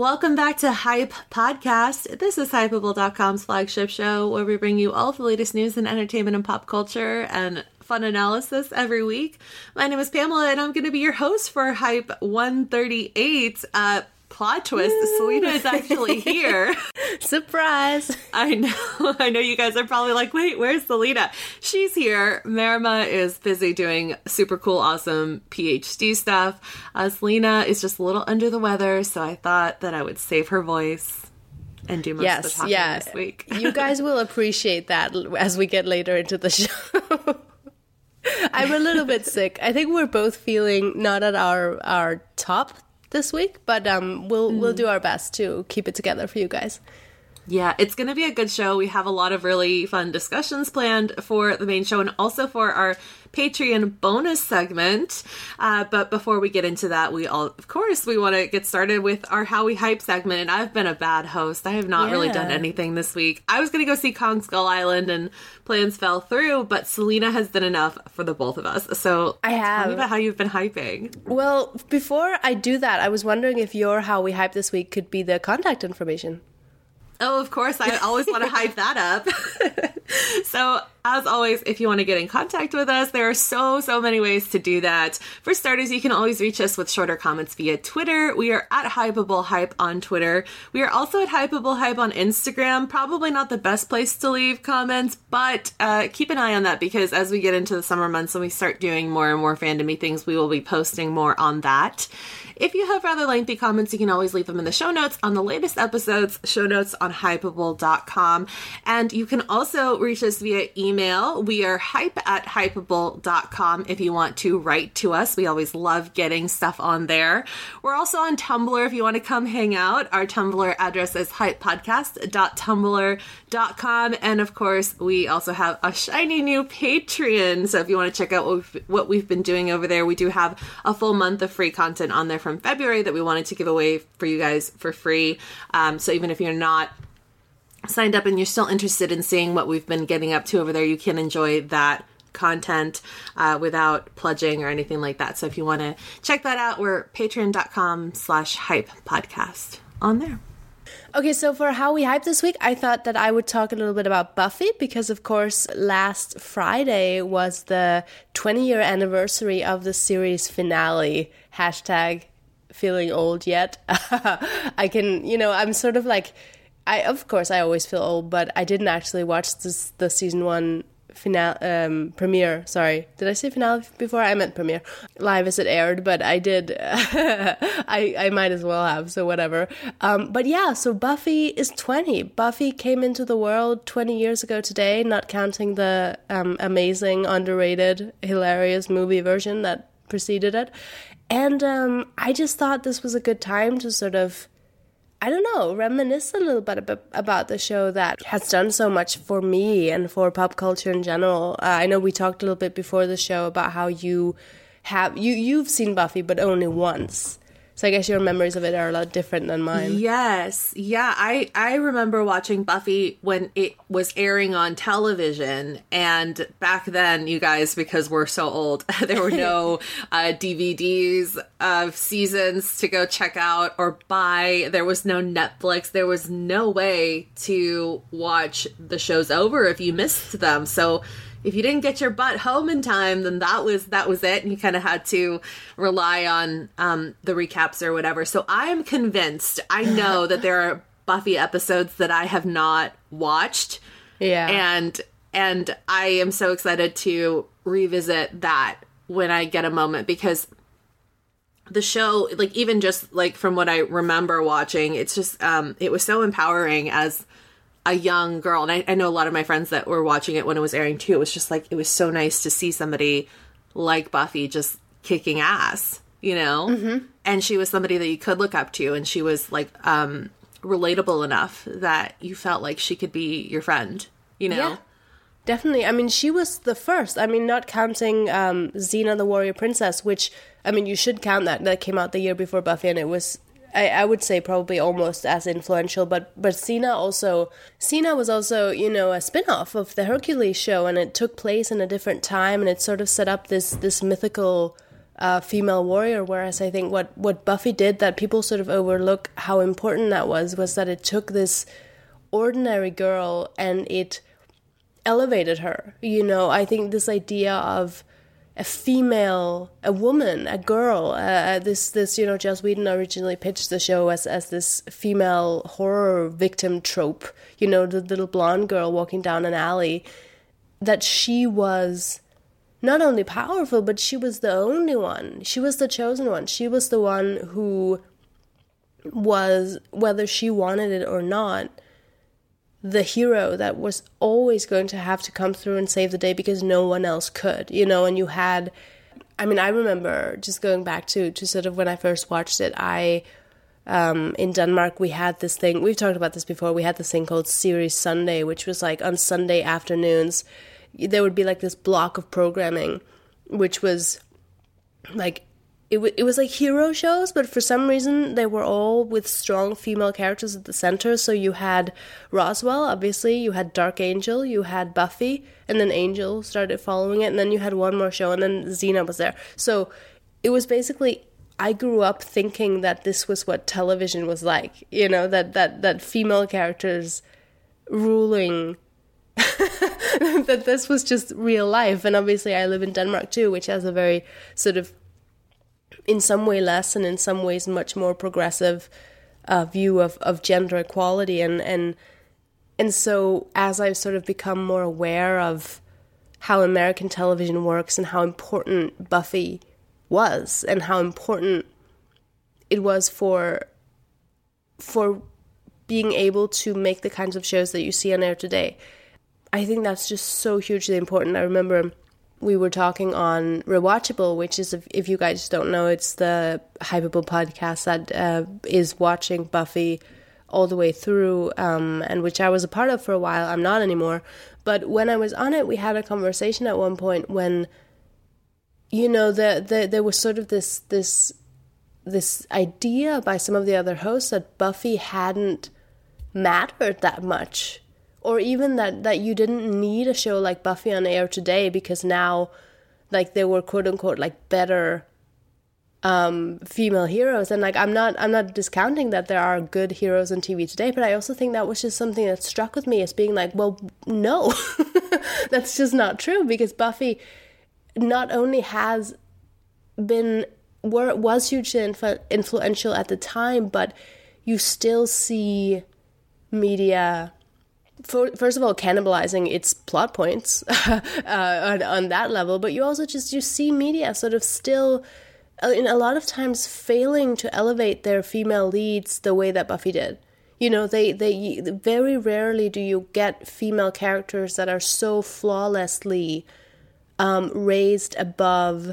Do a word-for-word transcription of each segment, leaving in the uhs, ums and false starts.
Welcome back to Hype Podcast. This is Hypable dot com's flagship show where we bring you all the latest news in entertainment and pop culture and fun analysis every week. My name is Pamela and I'm going to be your host for Hype one thirty-eight. Uh, plot twist, Woo! Selena is actually here. Surprise! I know, I know you guys are probably like, wait, where's Selena? She's here. Marima is busy doing super cool, awesome PhD stuff. Uh, Selena is just a little under the weather, so I thought that I would save her voice and do most yes, of the talking yeah. this week. You guys will appreciate that as we get later into the show. I'm a little bit sick. I think we're both feeling not at our, our top this week, but um, we'll mm. we'll do our best to keep it together for you guys. Yeah, it's going to be a good show. We have a lot of really fun discussions planned for the main show and also for our Patreon bonus segment. Uh, but before we get into that, we all, of course, we want to get started with our How We Hype segment. And I've been a bad host. I have not yeah. really done anything this week. I was going to go see Kong Skull Island and plans fell through, but Selena has done enough for the both of us. So I have. Tell me about how you've been hyping. Well, before I do that, I was wondering if your How We Hype this week could be the contact information. Oh, of course. I always want to hype that up. So, as always, if you want to get in contact with us, there are so, so many ways to do that. For starters, you can always reach us with shorter comments via Twitter. We are at Hypable Hype on Twitter. We are also at Hypable Hype on Instagram. Probably not the best place to leave comments, but uh, keep an eye on that because as we get into the summer months and we start doing more and more fandom-y things, we will be posting more on that. If you have rather lengthy comments, you can always leave them in the show notes on the latest episodes, show notes on Hypable dot com. And you can also reach us via email. We are hype at Hypable dot com if you want to write to us. We always love getting stuff on there. We're also on Tumblr if you want to come hang out. Our Tumblr address is hype podcast dot tumblr dot com. And of course, we also have a shiny new Patreon. So if you want to check out what we've, what we've been doing over there, we do have a full month of free content on there from February that we wanted to give away for you guys for free. Um, so even if you're not signed up and you're still interested in seeing what we've been getting up to over there, you can enjoy that content uh, without pledging or anything like that. So if you want to check that out, we're patreon dot com slash hype podcast on there. Okay, so for How We Hype this week, I thought that I would talk a little bit about Buffy because, of course, last Friday was the twenty-year anniversary of the series finale. Hashtag feeling old yet. I can, you know, I'm sort of like, I of course, I always feel old, but I didn't actually watch this the season one finale um, premiere. Sorry, did I say finale before? I meant premiere live as it aired, but I did. I I might as well have. So whatever. Um, but yeah, so Buffy is twenty. Buffy came into the world twenty years ago today, not counting the um, amazing, underrated, hilarious movie version that preceded it. And um, I just thought this was a good time to sort of, I don't know, reminisce a little bit about the show that has done so much for me and for pop culture in general. Uh, I know we talked a little bit before the show about how you have, you, you've seen Buffy, but only once. So I guess your memories of it are a lot different than mine. Yes. Yeah, I, I remember watching Buffy when it was airing on television. And back then, you guys, because we're so old, there were no uh, D V Ds of seasons to go check out or buy. There was no Netflix. There was no way to watch the shows over if you missed them. So if you didn't get your butt home in time, then that was that was it. And you kind of had to rely on um, the recaps or whatever. So I am convinced, I know that there are Buffy episodes that I have not watched. Yeah. And and I am so excited to revisit that when I get a moment because the show, like even just like from what I remember watching, it's just, um, it was so empowering as a young girl. And I, I know a lot of my friends that were watching it when it was airing too. It was just like, it was so nice to see somebody like Buffy just kicking ass, you know? Mm-hmm. And she was somebody that you could look up to. And she was like, um, relatable enough that you felt like she could be your friend, you know? Yeah, definitely. I mean, she was the first. I mean, not counting um, Xena the Warrior Princess, which, I mean, you should count that. That came out the year before Buffy, and it was, I, I would say, probably almost as influential. But but Xena also, Xena was also, you know, a spin-off of the Hercules show, and it took place in a different time, and it sort of set up this this mythical uh, female warrior. Whereas I think what, what Buffy did that people sort of overlook how important that was, was that it took this ordinary girl and it elevated her. You know, I think this idea of a female, a woman, a girl, uh, this, this, you know, Joss Whedon originally pitched the show as, as this female horror victim trope, you know, the little blonde girl walking down an alley, that she was not only powerful, but she was the only one. She was the chosen one. She was the one who was, whether she wanted it or not, the hero that was always going to have to come through and save the day because no one else could, you know. And you had, I mean, I remember just going back to, to sort of when I first watched it, I, um, in Denmark, we had this thing, we've talked about this before, we had this thing called Series Sunday, which was like on Sunday afternoons, there would be like this block of programming, which was like, It, w- it was like hero shows, but for some reason they were all with strong female characters at the center. So you had Roswell, obviously, you had Dark Angel, you had Buffy, and then Angel started following it, and then you had one more show, and then Xena was there. So it was basically, I grew up thinking that this was what television was like, you know, that, that, that female characters ruling, that this was just real life. And obviously I live in Denmark too, which has a very sort of, in some way less and in some ways much more progressive uh, view of, of gender equality. And, and and so as I've sort of become more aware of how American television works and how important Buffy was and how important it was for for being able to make the kinds of shows that you see on air today, I think that's just so hugely important. I remember we were talking on Rewatchable, which is, if, if you guys don't know, it's the Hypable podcast that uh, is watching Buffy all the way through, um, and which I was a part of for a while. I'm not anymore. But when I was on it, we had a conversation at one point when, you know, the, the, there was sort of this this this idea by some of the other hosts that Buffy hadn't mattered that much. Or even that, that you didn't need a show like Buffy on air today because now, like, there were quote unquote like better um, female heroes. And like, I'm not I'm not discounting that there are good heroes on T V today, but I also think that was just something that struck with me as being like, well, no, that's just not true, because Buffy not only has been were was hugely influ- influential at the time, but you still see media, For, first of all, cannibalizing its plot points uh, on, on that level, but you also just, you see media sort of still, uh, in a lot of times, failing to elevate their female leads the way that Buffy did. You know, they, they very rarely do you get female characters that are so flawlessly um, raised above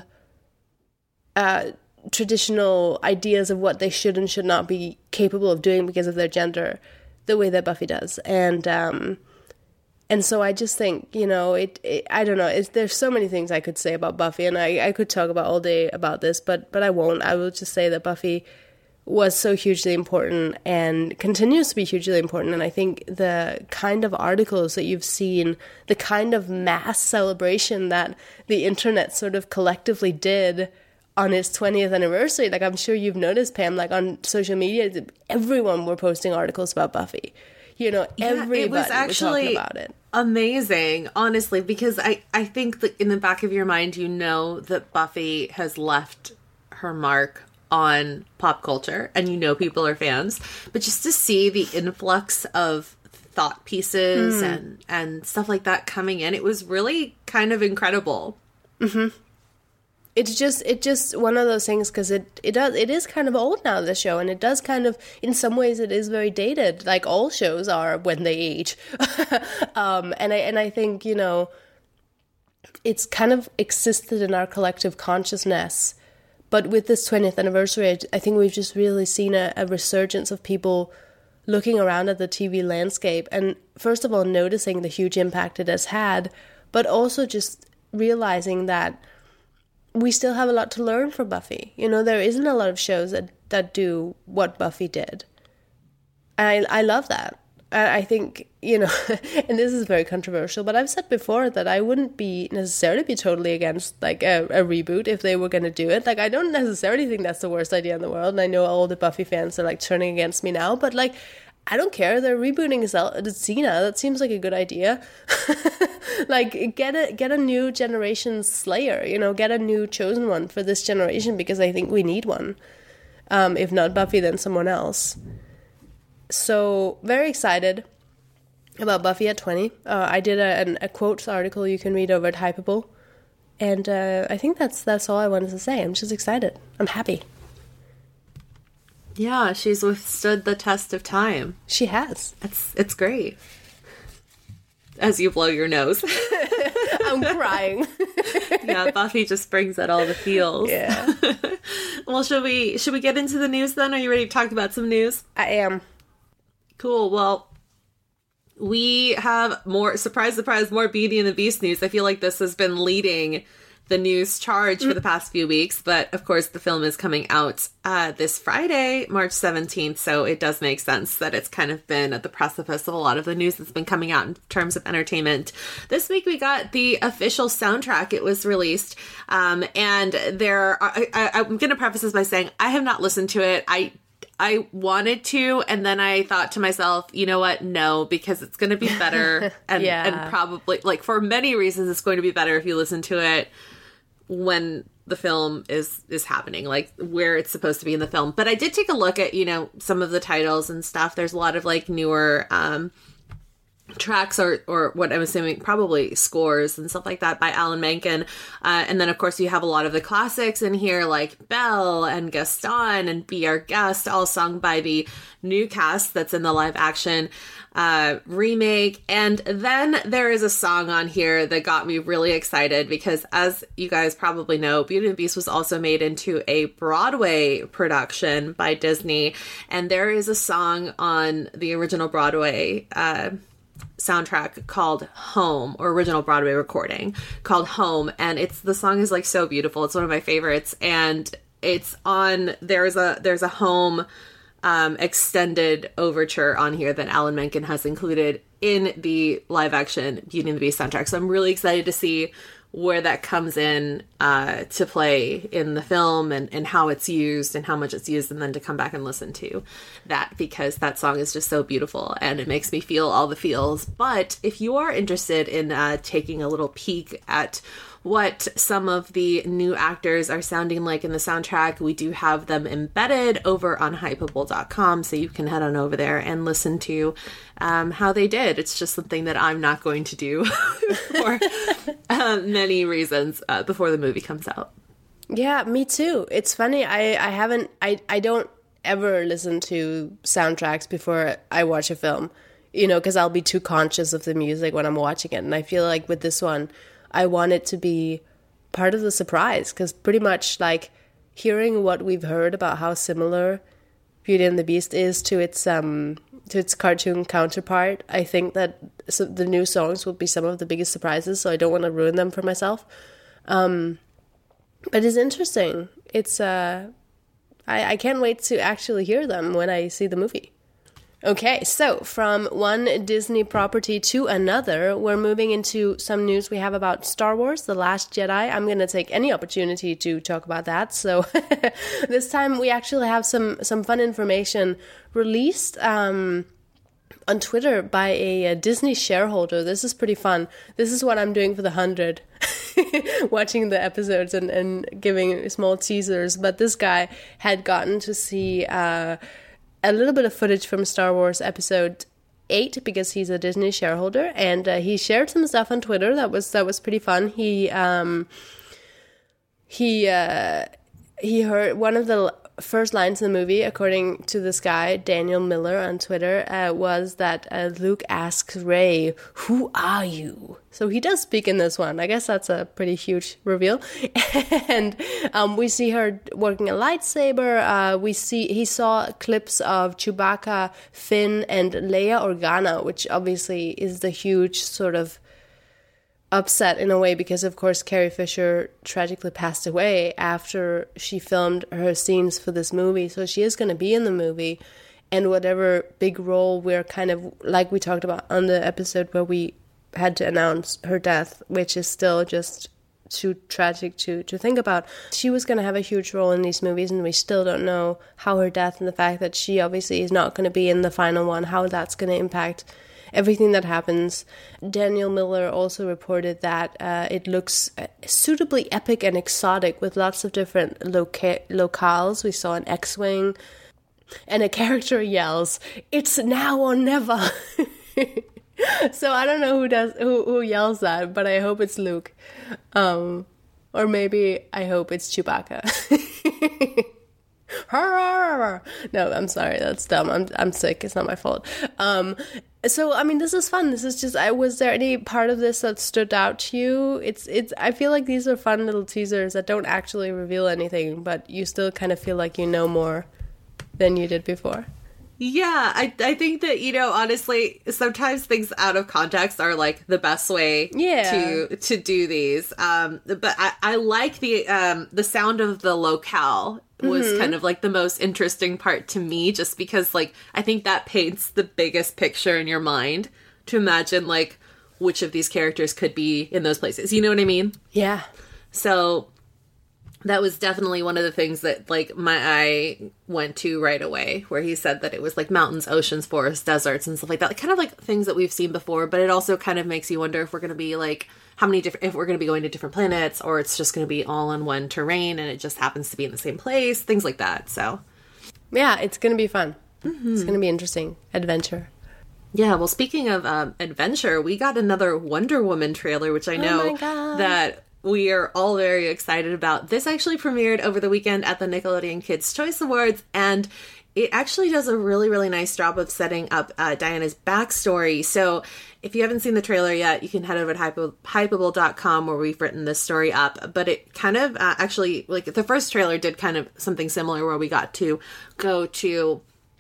uh, traditional ideas of what they should and should not be capable of doing because of their gender, the way that Buffy does. And um, and so I just think, you know, it, it I don't know, it's, there's so many things I could say about Buffy, and I, I could talk about all day about this, but but I won't. I will just say that Buffy was so hugely important and continues to be hugely important. And I think the kind of articles that you've seen, the kind of mass celebration that the internet sort of collectively did on its twentieth anniversary, like I'm sure you've noticed, Pam, like on social media, everyone were posting articles about Buffy. You know, everybody yeah, it was actually was talking about it. Amazing, honestly, because I, I think that in the back of your mind, you know that Buffy has left her mark on pop culture, and you know people are fans. But just to see the influx of thought pieces mm. and, and stuff like that coming in, it was really kind of incredible. Mm-hmm. It's just, it just one of those things, because it, it does, it is kind of old now, the show, and it does kind of, in some ways, it is very dated, like all shows are when they age. um, and I, and I think, you know, it's kind of existed in our collective consciousness, but with this twentieth anniversary, I think we've just really seen a, a resurgence of people looking around at the T V landscape, and first of all, noticing the huge impact it has had, but also just realizing that we still have a lot to learn from Buffy. You know, there isn't a lot of shows that, that do what Buffy did. And I, I love that. I I think, you know, and this is very controversial, but I've said before that I wouldn't be necessarily be totally against like a, a reboot if they were going to do it. Like, I don't necessarily think that's the worst idea in the world. And I know all the Buffy fans are like turning against me now, but like, I don't care. They're rebooting Zel- Xena. That seems like a good idea. Like, get a get a new generation Slayer, you know, get a new chosen one for this generation, because I think we need one. Um, if not Buffy, then someone else. So, very excited about Buffy at twenty. Uh, I did a, an, a quotes article you can read over at Hypable. And uh, I think that's that's all I wanted to say. I'm just excited. I'm happy. Yeah, she's withstood the test of time. She has. It's it's great. As you blow your nose. I'm crying. Yeah, Buffy just brings out all the feels. Yeah. Well, should we should we get into the news then? Are you ready to talk about some news? I am. Cool. Well, we have more, surprise, surprise, more Beauty and the Beast news. I feel like this has been leading the news charge for the past few weeks, but of course the film is coming out uh, this Friday, March seventeenth, so it does make sense that it's kind of been at the precipice of a lot of the news that's been coming out in terms of entertainment. This week we got the official soundtrack. It was released, um, and there are, I, I, I'm going to preface this by saying I have not listened to it. I I wanted to, and then I thought to myself, you know what? No, because it's going to be better, and, Yeah. and probably, like, for many reasons, it's going to be better if you listen to it when the film is is happening, like where it's supposed to be in the film. But I did take a look at, you know, some of the titles and stuff. There's a lot of like newer um tracks or or what I'm assuming probably scores and stuff like that by Alan Menken, uh, and then of course you have a lot of the classics in here like Belle and Gaston and Be Our Guest, all sung by the new cast that's in the live action uh remake. And then there is a song on here that got me really excited because, as you guys probably know, Beauty and the Beast was also made into a Broadway production by Disney, and there is a song on the original Broadway uh soundtrack called Home, or original Broadway recording called Home, and it's the song is like so beautiful. It's one of my favorites, and it's on there's a there's a Home um extended overture on here that Alan Menken has included in the live action Beauty and the Beast soundtrack. So I'm really excited to see where that comes in uh, to play in the film, and, and how it's used and how much it's used, and then to come back and listen to that, because that song is just so beautiful and it makes me feel all the feels. But if you are interested in uh, taking a little peek at what some of the new actors are sounding like in the soundtrack, we do have them embedded over on hypable dot com, so you can head on over there and listen to um, how they did. It's just something that I'm not going to do for uh, many reasons uh, before the movie comes out. Yeah, me too. It's funny. I, I haven't, I, I don't ever listen to soundtracks before I watch a film, you know, because I'll be too conscious of the music when I'm watching it. And I feel like with this one, I want it to be part of the surprise, because pretty much like hearing what we've heard about how similar Beauty and the Beast is to its um to its cartoon counterpart, I think that so the new songs will be some of the biggest surprises, so I don't want to ruin them for myself. Um, but it's interesting. It's uh, I, I can't wait to actually hear them when I see the movie. Okay, so from one Disney property to another, we're moving into some news we have about Star Wars, The Last Jedi. I'm going to take any opportunity to talk about that. So this time we actually have some, some fun information released um, on Twitter by a, a Disney shareholder. This is pretty fun. This is what I'm doing for the hundred, watching the episodes and, and giving small teasers. But this guy had gotten to see Uh, a little bit of footage from Star Wars Episode eight, because he's a Disney shareholder, and uh, he shared some stuff on Twitter that was that was pretty fun. He um he uh, he heard one of the first lines in the movie, according to this guy Daniel Miller on Twitter, uh, was that uh, Luke asks Rey, "Who are you?" So he does speak in this one. I guess that's a pretty huge reveal. And um, we see her working a lightsaber. Uh, we see he saw clips of Chewbacca, Finn, and Leia Organa, which obviously is the huge sort of upset in a way, because of course Carrie Fisher tragically passed away after she filmed her scenes for this movie. So she is going to be in the movie. and whatever big role we're kind of, like we talked about on the episode where we had to announce her death, which is still just too tragic to, to think about. She was going to have a huge role in these movies, and we still don't know how her death and the fact that she obviously is not going to be in the final one, how that's going to impact everything that happens. Daniel Miller also reported that uh, it looks suitably epic and exotic with lots of different loca- locales. We saw an X-Wing, and a character yells, "It's now or never." So I don't know who does who, who yells that, but I hope it's Luke. Um, or maybe I hope it's Chewbacca. No, I'm sorry, that's dumb. I'm I'm sick. It's not my fault. Um, so I mean, this is fun. This is just. I was there any part of this that stood out to you? It's it's. I feel like these are fun little teasers that don't actually reveal anything, but you still kind of feel like you know more than you did before. Yeah, I I think that, you know, honestly, sometimes things out of context are like the best way yeah. to to do these. Um, but I, I like the um the sound of the locale was mm-hmm. kind of like the most interesting part to me, just because like I think that paints the biggest picture in your mind to imagine like which of these characters could be in those places. You know what I mean? Yeah. So that was definitely one of the things that, like, my eye went to right away, where he said that it was, like, mountains, oceans, forests, deserts, and stuff like that. Like, kind of like things that we've seen before, but it also kind of makes you wonder if we're going to be, like, how many different, if we're going to be going to different planets, or it's just going to be all in one terrain, and it just happens to be in the same place, things like that, so. Yeah, it's going to be fun. Mm-hmm. It's going to be interesting. Adventure. Yeah, well, speaking of um, adventure, we got another Wonder Woman trailer, which I know oh that we are all very excited about. This actually premiered over the weekend at the Nickelodeon Kids' Choice Awards, and it actually does a really, really nice job of setting up uh, Diana's backstory. So if you haven't seen the trailer yet, you can head over to hypeable dot com where we've written this story up. But it kind of uh, actually, like, the first trailer did kind of something similar where we got to go to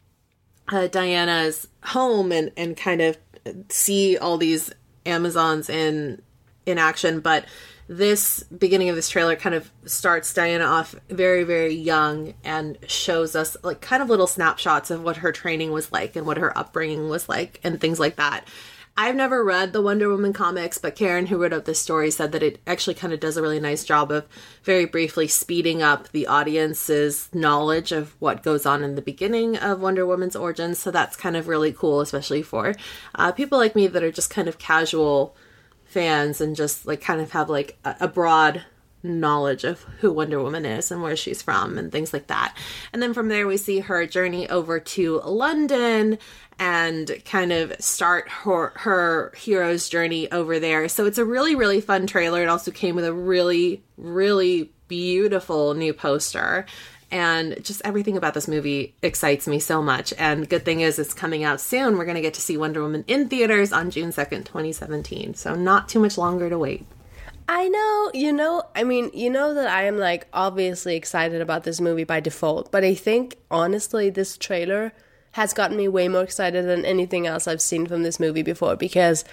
uh, Diana's home and, and kind of see all these Amazons in in action. But this beginning of this trailer kind of starts Diana off very, very young and shows us like kind of little snapshots of what her training was like and what her upbringing was like and things like that. I've never read the Wonder Woman comics, but Karen, who wrote up this story, said that it actually kind of does a really nice job of very briefly speeding up the audience's knowledge of what goes on in the beginning of Wonder Woman's origins. So that's kind of really cool, especially for uh, people like me that are just kind of casual fans and just like kind of have like a, a broad knowledge of who Wonder Woman is and where she's from and things like that. And then from there we see her journey over to London and kind of start her her hero's journey over there. So it's a really, really fun trailer. It also came with a really, really beautiful new poster. And just everything about this movie excites me so much. And good thing is it's coming out soon. We're going to get to see Wonder Woman in theaters on June second, twenty seventeen. So not too much longer to wait. I know, you know, I mean, you know that I am like obviously excited about this movie by default. But I think, honestly, this trailer has gotten me way more excited than anything else I've seen from this movie before. Because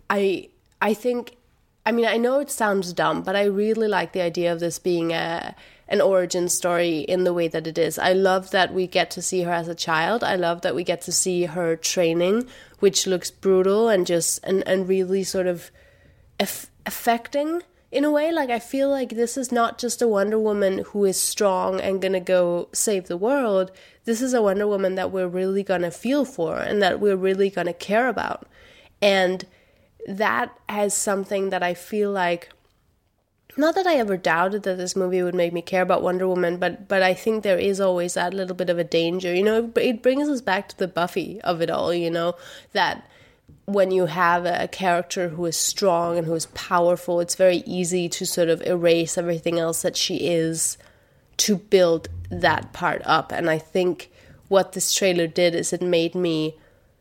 I, I think, I mean, I know it sounds dumb, but I really like the idea of this being a... an origin story in the way that it is. I love that we get to see her as a child. I love that we get to see her training, which looks brutal and just and, and really sort of eff- affecting in a way. Like, I feel like this is not just a Wonder Woman who is strong and gonna go save the world. This is a Wonder Woman that we're really gonna feel for and that we're really gonna care about. And that has something that I feel like, not that I ever doubted that this movie would make me care about Wonder Woman, but but I think there is always that little bit of a danger. You know, it, it brings us back to the Buffy of it all, you know, that when you have a character who is strong and who is powerful, it's very easy to sort of erase everything else that she is to build that part up. And I think what this trailer did is it made me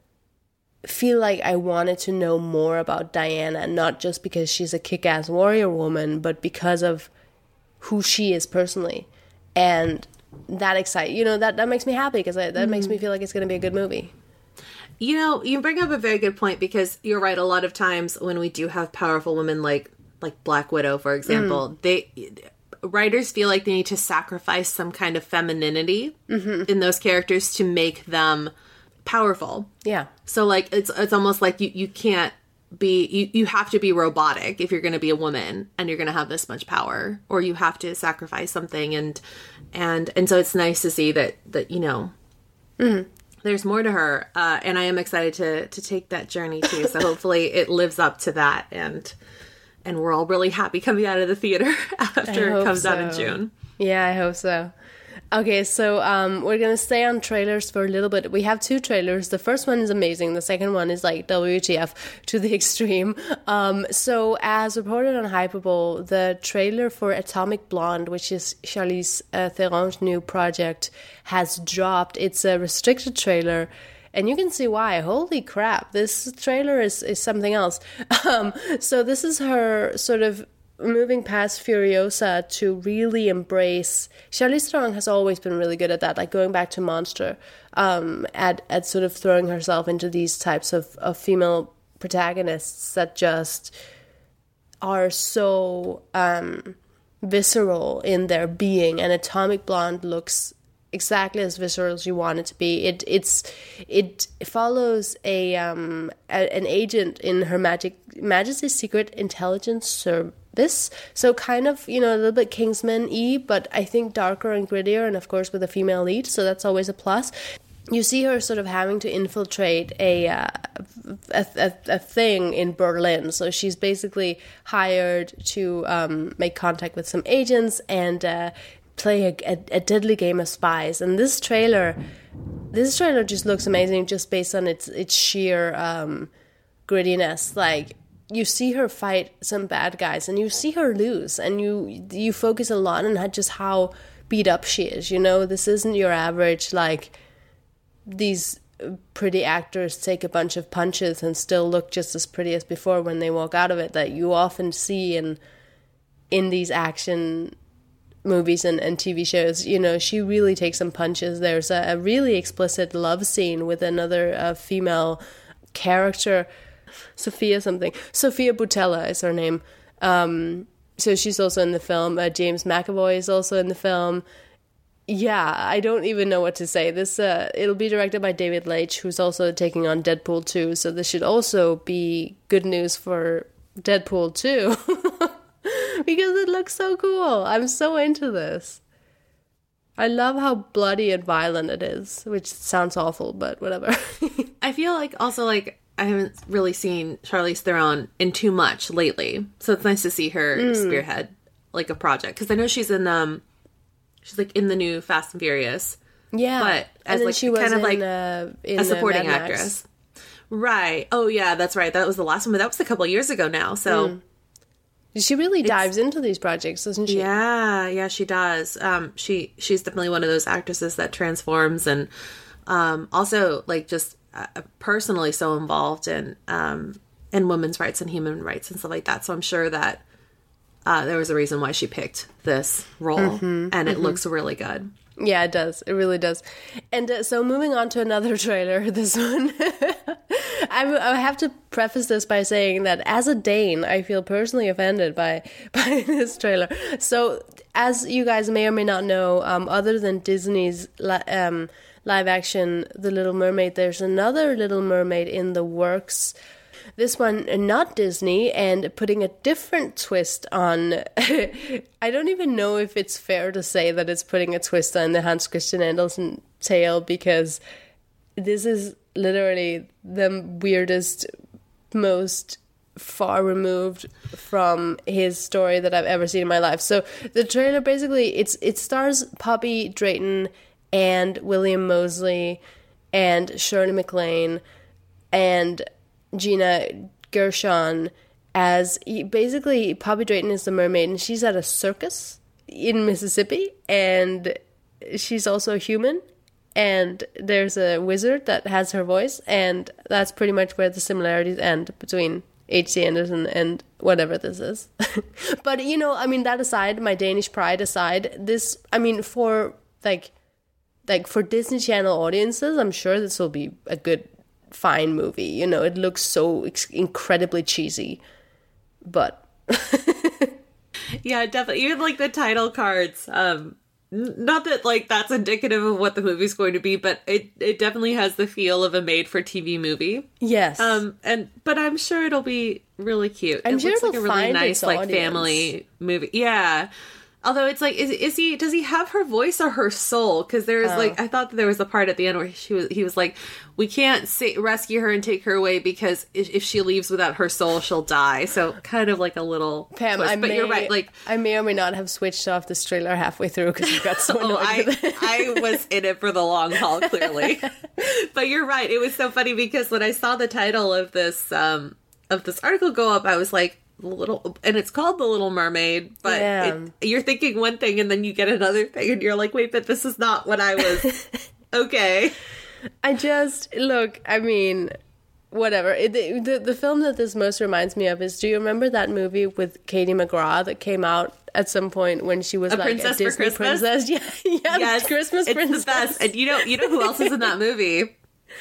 feel like I wanted to know more about Diana, not just because she's a kick-ass warrior woman, but because of who she is personally. And that excites, you know, that, that makes me happy because that mm-hmm. makes me feel like it's going to be a good movie. You know, you bring up a very good point because you're right. A lot of times when we do have powerful women like, like Black Widow, for example, mm. they... writers feel like they need to sacrifice some kind of femininity mm-hmm. in those characters to make them powerful. Yeah. So like it's it's almost like you, you can't be you, you have to be robotic if you're going to be a woman and you're going to have this much power, or you have to sacrifice something, and and and so it's nice to see that that you know mm-hmm. there's more to her, uh, and I am excited to to take that journey too. So hopefully it lives up to that, and and we're all really happy coming out of the theater after it comes so. out in June. Yeah, I hope so. Okay, so um, we're going to stay on trailers for a little bit. We have two trailers. The first one is amazing. The second one is like W T F to the extreme. Um, so as reported on Hypable, the trailer for Atomic Blonde, which is Charlize uh, Theron's new project, has dropped. It's a restricted trailer. And you can see why. Holy crap, this trailer is, is something else. Um, so this is her sort of moving past Furiosa to really embrace. Charlize Theron has always been really good at that, like going back to Monster, um, at at sort of throwing herself into these types of, of female protagonists that just are so um, visceral in their being. And Atomic Blonde looks exactly as visceral as you want it to be. It it's it follows a um a, an agent in Her Magic Majesty's Secret Intelligence Service. So kind of, you know, a little bit Kingsman-y, but I think darker and grittier, and of course with a female lead, so that's always a plus. You see her sort of having to infiltrate a, uh, a, a a thing in Berlin. So she's basically hired to um, make contact with some agents and uh, play a, a, a deadly game of spies. And this trailer, this trailer just looks amazing, just based on its its sheer um, grittiness. Like, you see her fight some bad guys, and you see her lose, and you you focus a lot on just how beat up she is. You know, this isn't your average, like, these pretty actors take a bunch of punches and still look just as pretty as before when they walk out of it, that you often see in in these action movies and, and T V shows. You know, she really takes some punches. There's a, a really explicit love scene with another uh, female character, Sophia something. Sophia Boutella is her name. Um, so she's also in the film. Uh, James McAvoy is also in the film. Yeah, I don't even know what to say. This uh, it'll be directed by David Leitch, who's also taking on Deadpool two. So this should also be good news for Deadpool two. Because it looks so cool. I'm so into this. I love how bloody and violent it is, which sounds awful, but whatever. I feel like also like I haven't really seen Charlize Theron in too much lately, so it's nice to see her mm. spearhead like a project, because I know she's in um she's like in the new Fast and Furious, yeah, but as like she was kind of in, like uh, in a supporting Mad actress, right? Oh yeah, that's right. That was the last one, but that was a couple of years ago now. So mm. she really dives into these projects, doesn't she? Yeah, yeah, she does. Um, she she's definitely one of those actresses that transforms, and um, also like just. Uh, personally so involved in um in women's rights and human rights and stuff like that, so I'm sure that uh there was a reason why she picked this role, mm-hmm, and it mm-hmm. looks really good. Yeah, it does. It really does. And uh, so moving on to another trailer, this one I, I have to preface this by saying that as a Dane, I feel personally offended by by this trailer. So as you guys may or may not know, um other than Disney's um live action The Little Mermaid, there's another Little Mermaid in the works. This one not Disney, and putting a different twist on I don't even know if it's fair to say that it's putting a twist on the Hans Christian Andersen tale, because this is literally the weirdest, most far removed from his story that I've ever seen in my life. So the trailer basically, it's it stars Poppy Drayton and William Moseley and Shirley MacLaine and Gina Gershon as basically Poppy Drayton is the mermaid, and she's at a circus in Mississippi, and she's also human, and there's a wizard that has her voice, and that's pretty much where the similarities end between H C Anderson and whatever this is. But, you know, I mean, that aside, my Danish pride aside, this, I mean, for like Like, for Disney Channel audiences, I'm sure this will be a good, fine movie. You know, it looks so ex- incredibly cheesy. But... yeah, definitely. Even, like, the title cards um, not that like that's indicative of what the movie's going to be, but it it definitely has the feel of a made-for-T V movie. Yes. Um. And but I'm sure it'll be really cute. I'm it sure looks it'll like a really find nice its like audience. family movie. Yeah. Although it's like, is is he? Does he have her voice or her soul? Because there's Oh. like, I thought that there was a part at the end where she was, he was like, we can't say, rescue her and take her away because if, if she leaves without her soul, she'll die. So kind of like a little Pam, twist. I but may, you're right. Like, I may or may not have switched off this trailer halfway through because you got so oh, annoyed I, with it. I was in it for the long haul, clearly. But you're right. It was so funny because when I saw the title of this um of this article go up, I was like, little, and it's called The Little Mermaid, but Yeah. it, you're thinking one thing and then you get another thing and you're like, wait, but this is not what I was. Okay. I just look. I mean, whatever. It, the, the the film that this most reminds me of is. Do you remember that movie with Katie McGrath that came out at some point when she was A like Princess a for Disney Christmas? princess? Yeah, yeah. Yes, Christmas it's princess. the best. And you know, you know who else is in that movie?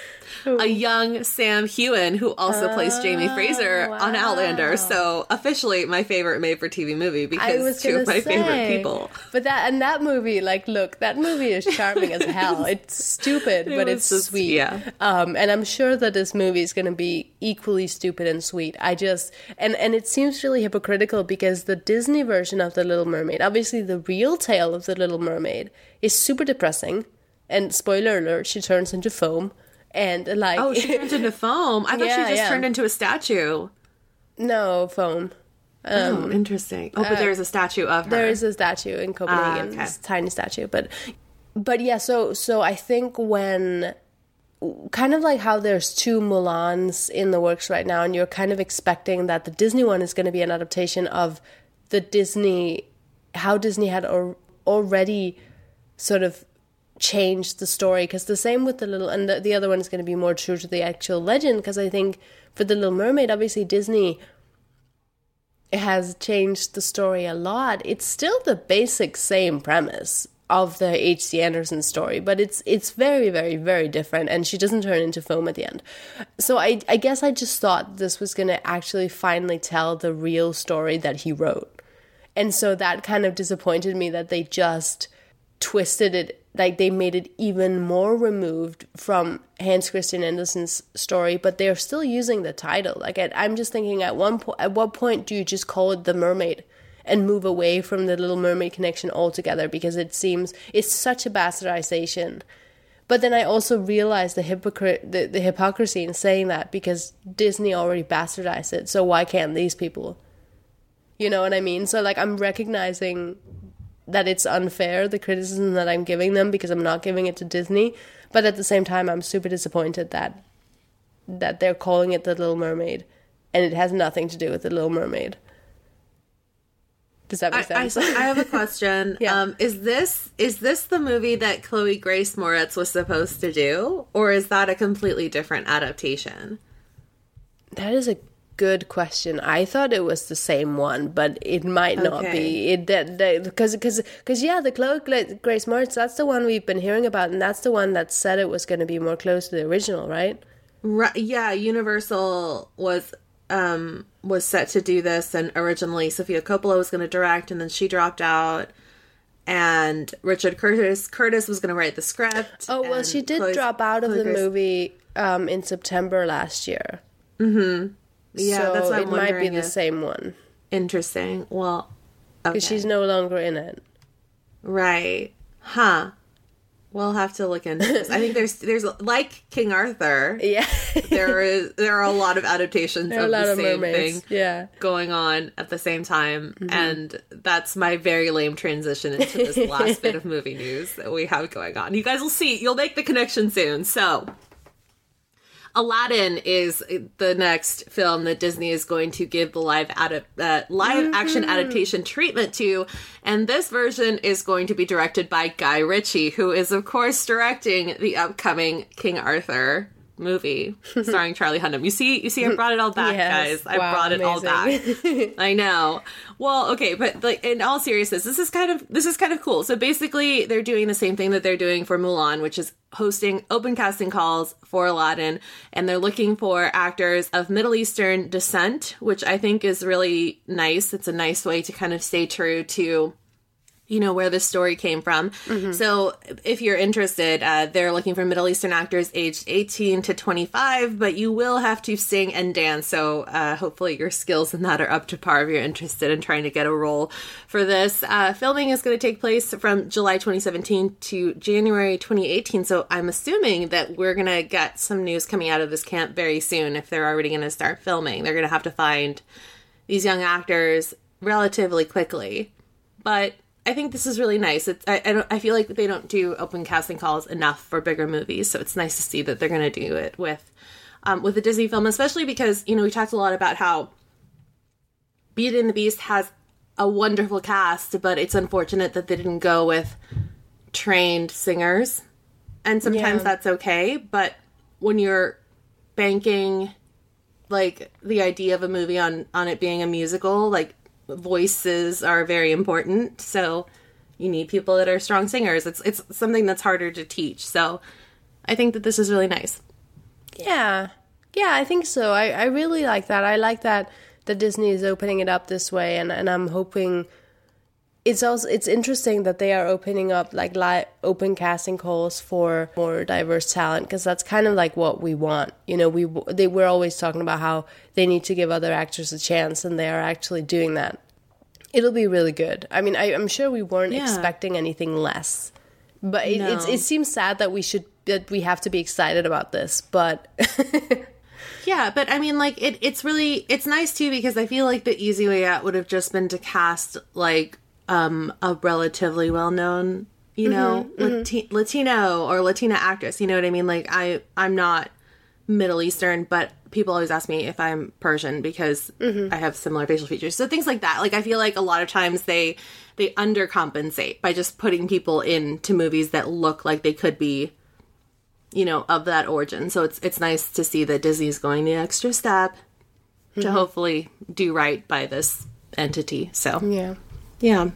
A young Sam Heughan, who also plays Jamie Fraser on wow. Outlander. So officially my favorite made-for-T V movie I because was two gonna of my say, favorite people. But that and that movie, like, look, that movie is charming as hell. It's stupid, It but was it's just- sweet. yeah. Um, and I'm sure that this movie is going to be equally stupid and sweet. I just and and it seems really hypocritical because the Disney version of The Little Mermaid, obviously the real tale of The Little Mermaid, is super depressing. And spoiler alert, she turns into foam. And like, Oh, she turns into foam. I thought Yeah, she just yeah. turned into a statue. no foam. Oh, interesting. Oh, but there's a statue of her. There is a statue in Copenhagen, Ah, okay. it's a tiny statue, but but yeah. So so I think when kind of like how there's two Mulans in the works right now, and you're kind of expecting that the Disney one is going to be an adaptation of the Disney, how Disney had al- already sort of changed the story, because the same with the little, and the, the other one is going to be more true to the actual legend, because I think for the Little Mermaid, obviously Disney has changed the story a lot. It's still the basic same premise of the H C Anderson story, but it's it's very, very, very different, and she doesn't turn into foam at the end. So I, I guess I just thought this was going to actually finally tell the real story that he wrote. And so that kind of disappointed me that they just twisted it, like they made it even more removed from Hans Christian Andersen's story, but they're still using the title. Like at, I'm just thinking, at one point, at what point do you just call it The Mermaid and move away from the Little Mermaid connection altogether? Because it seems it's such a bastardization. But then I also realized the hypocrite, the, the hypocrisy in saying that, because Disney already bastardized it. So why can't these people? You know what I mean? So like I'm recognizing that it's unfair, the criticism that I'm giving them, because I'm not giving it to Disney. But at the same time, I'm super disappointed that that they're calling it The Little Mermaid, and it has nothing to do with The Little Mermaid. Does that make I, sense? I, I have a question. Yeah. Um, is this is this the movie that Chloe Grace Moretz was supposed to do, or is that a completely different adaptation? That is a good question. I thought it was the same one, but it might not Okay. be. It that because because because yeah, the Chloe Gla- Grace Moretz, that's the one we've been hearing about, and that's the one that said it was going to be more close to the original, right? Right, yeah, Universal was um was set to do this, and originally Sofia Coppola was going to direct, and then she dropped out, and Richard Curtis Curtis was going to write the script. Oh well, and she did Chloe's- drop out of Chloe the Grace- movie um, in September last year. Yeah, so that's what I'm it might be wondering the if- same one, Interesting. Well, okay. because she's no longer in it. Right. Huh. We'll have to look into this. I think there's there's like King Arthur. Yeah, There is there are a lot of adaptations there are a of lot the of same mermaids. thing Yeah. going on at the same time, and that's my very lame transition into this last bit of movie news that we have going on. You guys will see. You'll make the connection soon. So, Aladdin is the next film that Disney is going to give the live adap- uh, live action adaptation treatment to, and this version is going to be directed by Guy Ritchie, who is of course directing the upcoming King Arthur movie starring Charlie Hunnam. You see, you see, I brought it all back, Yes. guys. I Wow, brought it all back. amazing. I know. Well, okay, but like in all seriousness, this is kind of this is kind of cool. So basically, they're doing the same thing that they're doing for Mulan, which is hosting open casting calls for Aladdin, and they're looking for actors of Middle Eastern descent, which I think is really nice. It's a nice way to kind of stay true to you know, where this story came from. Mm-hmm. So if you're interested, uh, they're looking for Middle Eastern actors aged eighteen to twenty-five, but you will have to sing and dance. So uh, hopefully your skills in that are up to par if you're interested in trying to get a role for this. Uh, filming is going to take place from July twenty seventeen to January twenty eighteen. So I'm assuming that we're going to get some news coming out of this camp very soon if they're already going to start filming. They're going to have to find these young actors relatively quickly. But I think this is really nice. It's, I, I don't. I feel like they don't do open casting calls enough for bigger movies, so it's nice to see that they're going to do it with, um, with a Disney film, especially because, you know, we talked a lot about how Beauty and the Beast has a wonderful cast, but it's unfortunate that they didn't go with trained singers, and sometimes yeah. that's okay. But when you're banking, like, the idea of a movie on on it being a musical, like, voices are very important, so you need people that are strong singers. It's it's something that's harder to teach, so I think that this is really nice. Yeah, yeah, I think so. I, I really like that. I like that that Disney is opening it up this way, and, and I'm hoping it's also it's interesting that they are opening up like live open casting calls for more diverse talent, because that's kind of like what we want. You know, we they we're always talking about how they need to give other actors a chance, and they are actually doing that. It'll be really good. I mean, I, I'm sure we weren't yeah. expecting anything less, but it, no. it it seems sad that we should that we have to be excited about this, but. Yeah, but I mean, like, it it's really it's nice too, because I feel like the easy way out would have just been to cast like um a relatively well known, you know, mm-hmm, Lati- mm-hmm. Latino or Latina actress. You know what I mean? Like, I I'm not Middle Eastern, but people always ask me if I'm Persian because mm-hmm. I have similar facial features. So things like that. Like, I feel like a lot of times they they undercompensate by just putting people into movies that look like they could be, you know, of that origin. So it's it's nice to see that Disney's going the extra step mm-hmm. to hopefully do right by this entity. So yeah. Yeah.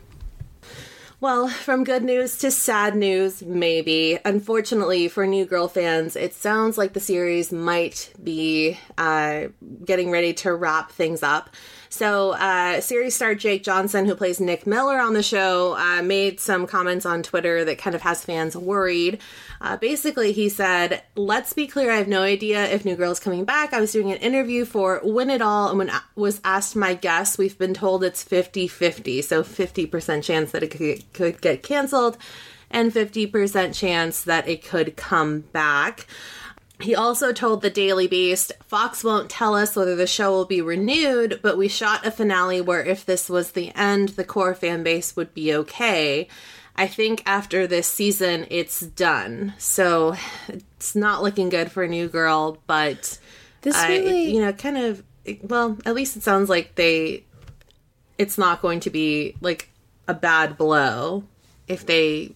Well, from good news to sad news, maybe. Unfortunately, for New Girl fans, it sounds like the series might be uh, getting ready to wrap things up. So, uh, series star Jake Johnson, who plays Nick Miller on the show, uh, made some comments on Twitter that kind of has fans worried. Uh, basically, he said, "Let's be clear, I have no idea if New Girl is coming back. I was doing an interview for Win It All, and when I was asked my guess, we've been told it's fifty-fifty, so fifty percent chance that it could, could get canceled, and fifty percent chance that it could come back." He also told the Daily Beast, "Fox won't tell us whether the show will be renewed, but we shot a finale where if this was the end, the core fan base would be okay. I think after this season, it's done." So it's not looking good for New Girl, but this I, really, you know, kind of, well, at least it sounds like they, it's not going to be like a bad blow if they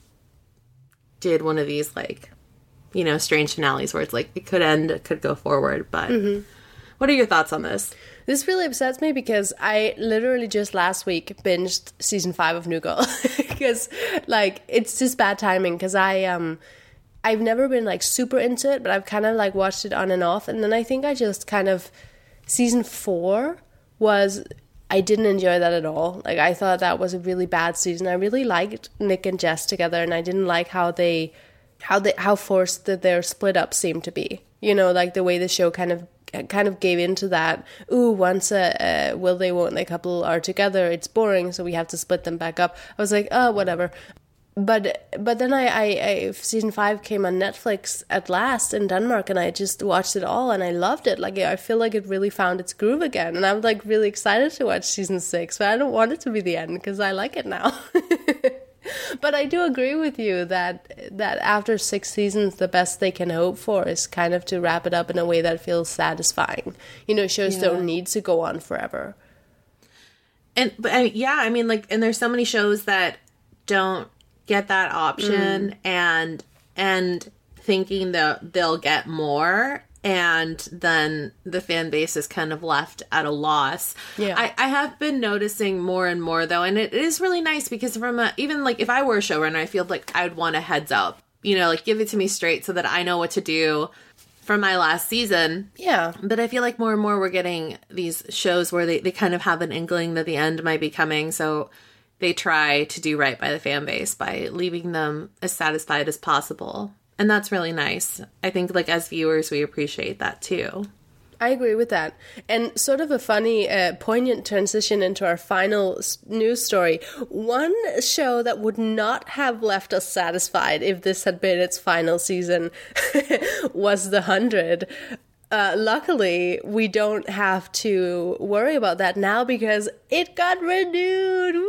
did one of these, like, you know, strange finales where it's like it could end, it could go forward. But mm-hmm. What are your thoughts on this? This really upsets me because I literally just last week binged season five of New Girl because, like, it's just bad timing because I um I've never been like super into it, but I've kind of like watched it on and off, and then I think I just kind of season four was. I didn't enjoy that at all. Like, I thought that was a really bad season. I really liked Nick and Jess together, and I didn't like how they. how they how forced that their split up seemed to be. You know, like the way the show kind of kind of gave into that. Ooh, once a, a will they won't they couple are together, it's boring, so we have to split them back up. I was like, oh, whatever. But but then I, I, I season five came on Netflix at last in Denmark, and I just watched it all, and I loved it. Like, I feel like it really found its groove again, and I'm like really excited to watch season six. But I don't want it to be the end because I like it now. But I do agree with you that that after six seasons, the best they can hope for is kind of to wrap it up in a way that feels satisfying. You know, shows yeah. don't need to go on forever. And but I, yeah, I mean, like, and there's so many shows that don't get that option, mm. and and thinking that they'll get more. And then the fan base is kind of left at a loss. Yeah. I, I have been noticing more and more, though, and it is really nice because from a, even, like, if I were a showrunner, I feel like I would want a heads up. You know, like, give it to me straight so that I know what to do for my last season. Yeah. But I feel like more and more we're getting these shows where they, they kind of have an inkling that the end might be coming. So they try to do right by the fan base by leaving them as satisfied as possible. And that's really nice. I think, like, as viewers, we appreciate that too. I agree with that. And sort of a funny, uh, poignant transition into our final s- news story. One show that would not have left us satisfied if this had been its final season was The Hundred. Uh, luckily, we don't have to worry about that now because it got renewed. Woo!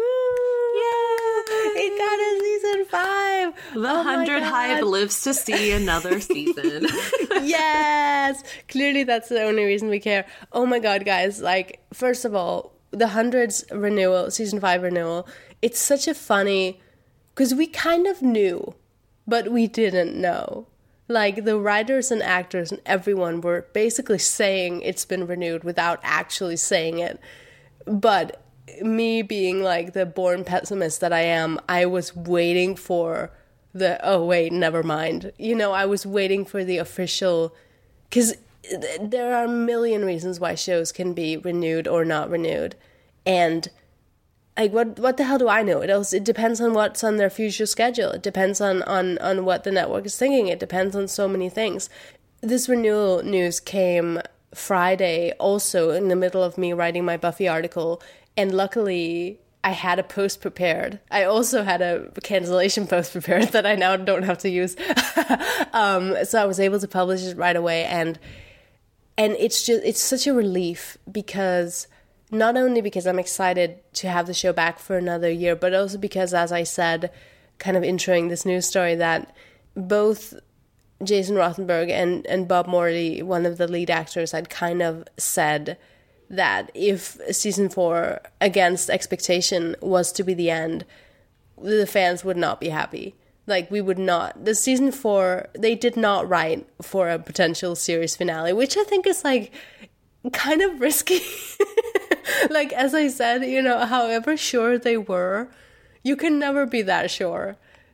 It got a season five. The oh Hundred Hive lives to see another season. Yes! Clearly that's the only reason we care. Oh my god, guys. Like, first of all, the Hundred's renewal, season five renewal, it's such a funny... Because we kind of knew, but we didn't know. Like, the writers and actors and everyone were basically saying it's been renewed without actually saying it. But me being, like, the born pessimist that I am, I was waiting for the, oh, wait, never mind. You know, I was waiting for the official... Because there are a million reasons why shows can be renewed or not renewed. And... Like, what what the hell do I know? It also, it depends on what's on their future schedule. It depends on, on, on what the network is thinking. It depends on so many things. This renewal news came Friday, also in the middle of me writing my Buffy article. And luckily, I had a post prepared. I also had a cancellation post prepared that I now don't have to use. um, so I was able to publish it right away. And and it's just it's such a relief because... Not only because I'm excited to have the show back for another year, but also because, as I said, kind of introing this news story, that both Jason Rothenberg and, and Bob Morley, one of the lead actors, had kind of said that if season four, against expectation, was to be the end, the fans would not be happy. Like, we would not. The season four, they did not write for a potential series finale, which I think is, like, kind of risky. Like, as I said, you know, however sure they were, you can never be that sure.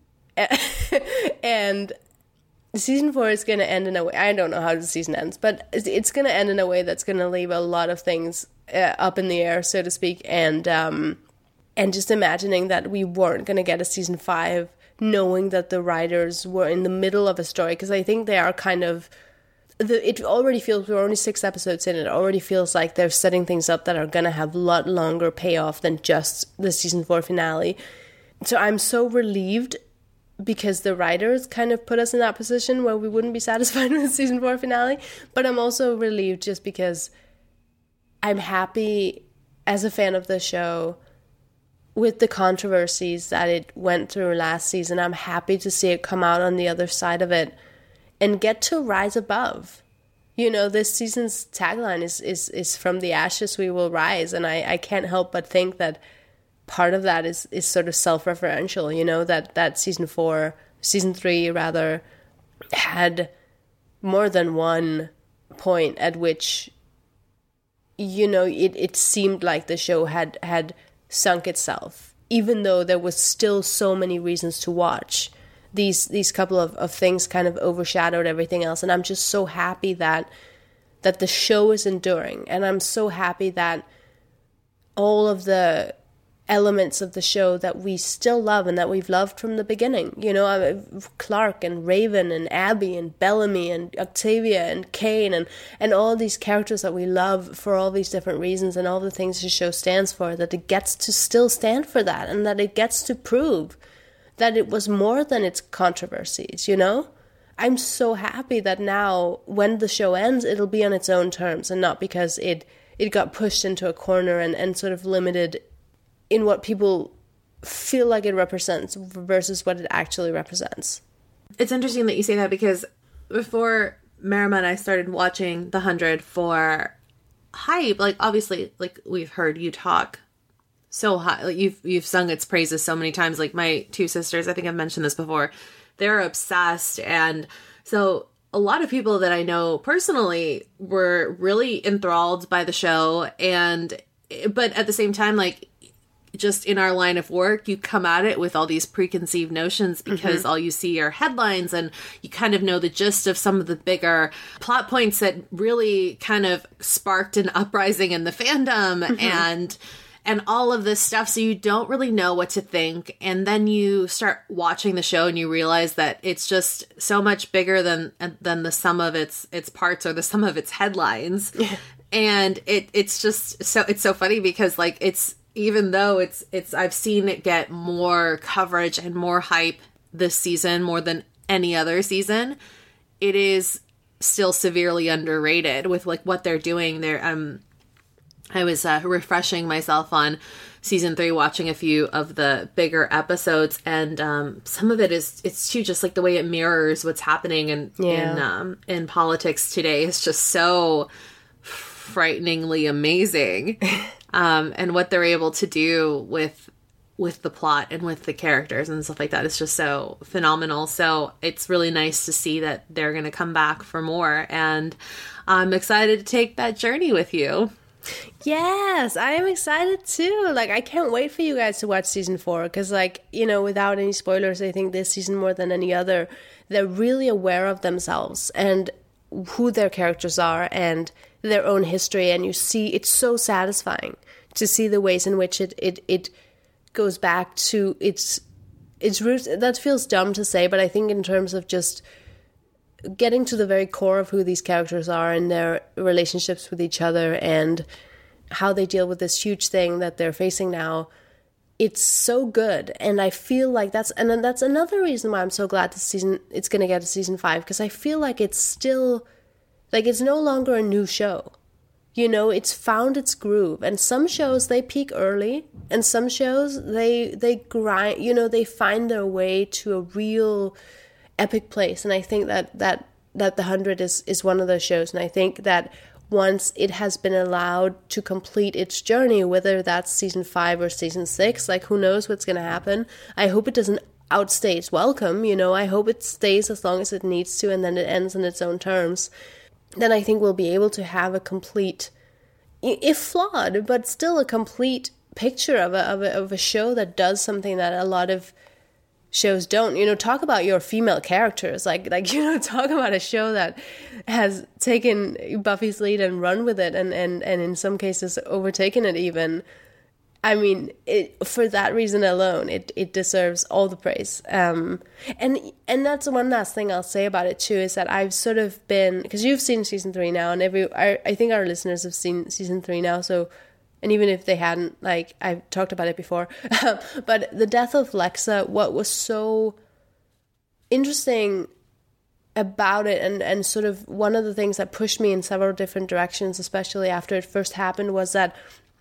And season four is going to end in a way, I don't know how the season ends, but it's going to end in a way that's going to leave a lot of things uh, up in the air, so to speak. And, um, and just imagining that we weren't going to get a season five, knowing that the writers were in the middle of a story, because I think they are kind of... The, it already feels, we're only six episodes in, it already feels like they're setting things up that are going to have a lot longer payoff than just the season four finale. So I'm so relieved because the writers kind of put us in that position where we wouldn't be satisfied with the season four finale. But I'm also relieved just because I'm happy as a fan of the show with the controversies that it went through last season. I'm happy to see it come out on the other side of it and get to rise above. You know, this season's tagline is, is, is from the ashes we will rise. And I, I can't help but think that part of that is, is sort of self-referential, you know, that, that season four, season three rather, had more than one point at which, you know, it, it seemed like the show had, had sunk itself, even though there was still so many reasons to watch. These these couple of, of things kind of overshadowed everything else. And I'm just so happy that that the show is enduring. And I'm so happy that all of the elements of the show that we still love and that we've loved from the beginning. You know, Clark and Raven and Abby and Bellamy and Octavia and Kane and, and all these characters that we love for all these different reasons and all the things the show stands for, that it gets to still stand for that and that it gets to prove that it was more than its controversies, you know? I'm so happy that now, when the show ends, it'll be on its own terms and not because it, it got pushed into a corner and, and sort of limited in what people feel like it represents versus what it actually represents. It's interesting that you say that because before Marima and I started watching The Hundred for hype, like, obviously, like, we've heard you talk so high, like you've you've sung its praises so many times. Like my two sisters, I think I've mentioned this before, they're obsessed, and so a lot of people that I know personally were really enthralled by the show. And but at the same time, like, just in our line of work, you come at it with all these preconceived notions because mm-hmm. all you see are headlines, and you kind of know the gist of some of the bigger plot points that really kind of sparked an uprising in the fandom. Mm-hmm. and and all of this stuff. So you don't really know what to think. And then you start watching the show and you realize that it's just so much bigger than than the sum of its its parts or the sum of its headlines. And it it's just so it's so funny because like it's even though it's it's I've seen it get more coverage and more hype this season more than any other season, it is still severely underrated with like what they're doing. They're um I was uh, refreshing myself on season three, watching a few of the bigger episodes, and um, some of it is it's too just like the way it mirrors what's happening in yeah. in um, in politics today is just so frighteningly amazing, um, and what they're able to do with with the plot and with the characters and stuff like that is just so phenomenal. So it's really nice to see that they're going to come back for more, and I'm excited to take that journey with you. Yes, I am excited too. Like, I can't wait for you guys to watch season four because, like, you know, without any spoilers, I think this season more than any other, they're really aware of themselves and who their characters are and their own history. And you see, it's so satisfying to see the ways in which it it, it goes back to its its roots. That feels dumb to say, but I think in terms of just getting to the very core of who these characters are and their relationships with each other and how they deal with this huge thing that they're facing now, it's so good. And I feel like that's and then that's another reason why I'm so glad this season it's going to get to season five, because I feel like it's still like it's no longer a new show. You know, it's found its groove. And some shows they peak early, and some shows they they grind, you know, they find their way to a real epic place. And I think that that that The Hundred is is one of those shows. And I think that once it has been allowed to complete its journey, whether that's season five or season six, like who knows what's going to happen. I hope it doesn't outstay its welcome. You know, I hope it stays as long as it needs to, and then it ends on its own terms. Then I think we'll be able to have a complete, if flawed, but still a complete picture of a of a, of a show that does something that a lot of shows don't. You know, talk about your female characters, like like you know, talk about a show that has taken Buffy's lead and run with it, and and and in some cases overtaken it even. I mean, it, for that reason alone, it, it deserves all the praise. Um, and and that's one last thing I'll say about it too, is that I've sort of been, because you've seen season three now, and every I, I think our listeners have seen season three now. So, and even if they hadn't, like I've talked about it before, but the death of Lexa, what was so interesting about it, and and sort of one of the things that pushed me in several different directions, especially after it first happened, was that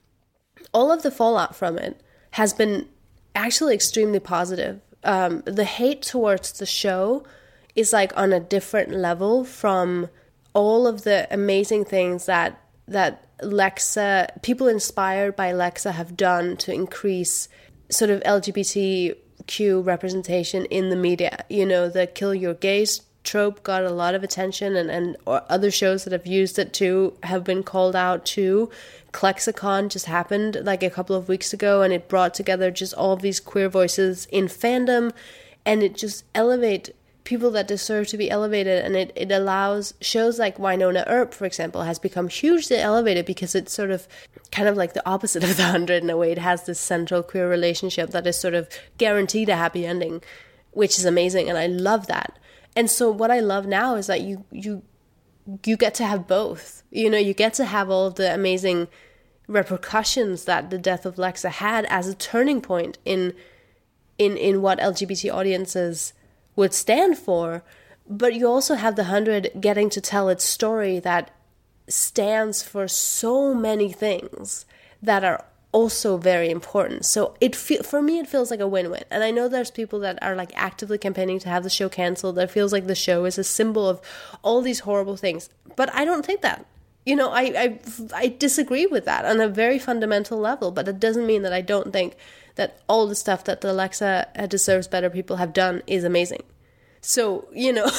all of the fallout from it has been actually extremely positive. Um, the hate towards the show is like on a different level from all of the amazing things that that Lexa, people inspired by Lexa, have done to increase sort of L G B T Q representation in the media. You know, the kill your gays trope got a lot of attention, and, and other shows that have used it too have been called out too. Klexicon just happened like a couple of weeks ago, and it brought together just all of these queer voices in fandom, and it just elevate people that deserve to be elevated, and it, it allows shows like Wynonna Earp, for example, has become hugely elevated because it's sort of kind of like the opposite of The Hundred in a way. It has this central queer relationship that is sort of guaranteed a happy ending, which is amazing, and I love that. And so what I love now is that you you you get to have both. You know, you get to have all of the amazing repercussions that the death of Lexa had as a turning point in in in what L G B T audiences would stand for. But you also have The Hundred getting to tell its story that stands for so many things that are also very important. So it fe- for me, it feels like a win-win. And I know there's people that are like actively campaigning to have the show canceled. That feels like the show is a symbol of all these horrible things. But I don't think that. You know, I, I, I disagree with that on a very fundamental level. But it doesn't mean that I don't think that all the stuff that the Lexa Deserves Better people have done is amazing. So, you know,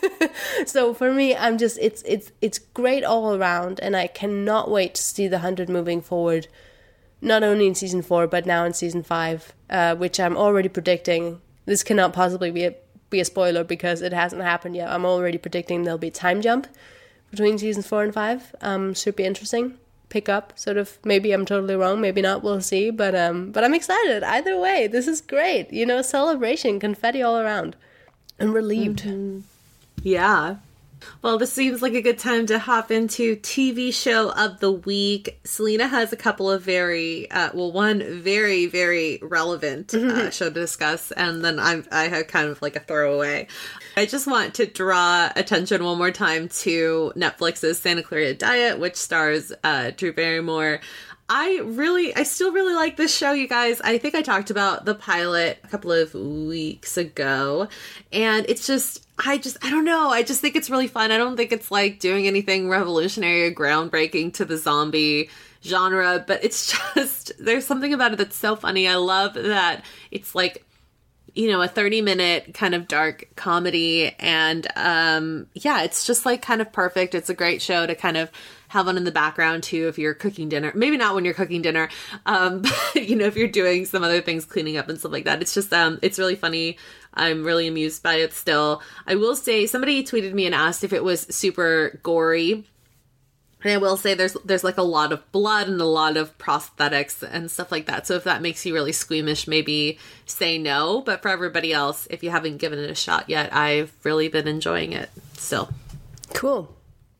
so for me, I'm just, it's, it's, it's great all around. And I cannot wait to see The Hundred moving forward. Not only in season four, but now in season five, uh, which I'm already predicting. This cannot possibly be a be a spoiler because it hasn't happened yet. I'm already predicting there'll be a time jump between season four and five. Um, should be interesting. pick up. Sort of, maybe I'm totally wrong, maybe not, we'll see. But um, but I'm excited. Either way, this is great. You know, celebration, confetti all around. I'm relieved. Mm-hmm. Yeah. Well, this seems like a good time to hop into T V show of the week. Selena has a couple of very, uh, well, one very, very relevant uh, show to discuss, and then I'm, I have kind of like a throwaway. I just want to draw attention one more time to Netflix's Santa Clarita Diet, which stars uh, Drew Barrymore. I really, I still really like this show, you guys. I think I talked about the pilot a couple of weeks ago, and it's just, I just, I don't know. I just think it's really fun. I don't think it's like doing anything revolutionary or groundbreaking to the zombie genre, but it's just, there's something about it that's so funny. I love that it's like, you know, a thirty minute kind of dark comedy. And um, yeah, it's just like kind of perfect. It's a great show to kind of have on in the background too if you're cooking dinner. Maybe not when you're cooking dinner, um, but you know, if you're doing some other things, cleaning up and stuff like that. It's just, um, it's really funny. I'm really amused by it still. I will say, somebody tweeted me and asked if it was super gory. And I will say there's there's like a lot of blood and a lot of prosthetics and stuff like that. So if that makes you really squeamish, maybe say no. But for everybody else, if you haven't given it a shot yet, I've really been enjoying it. So cool.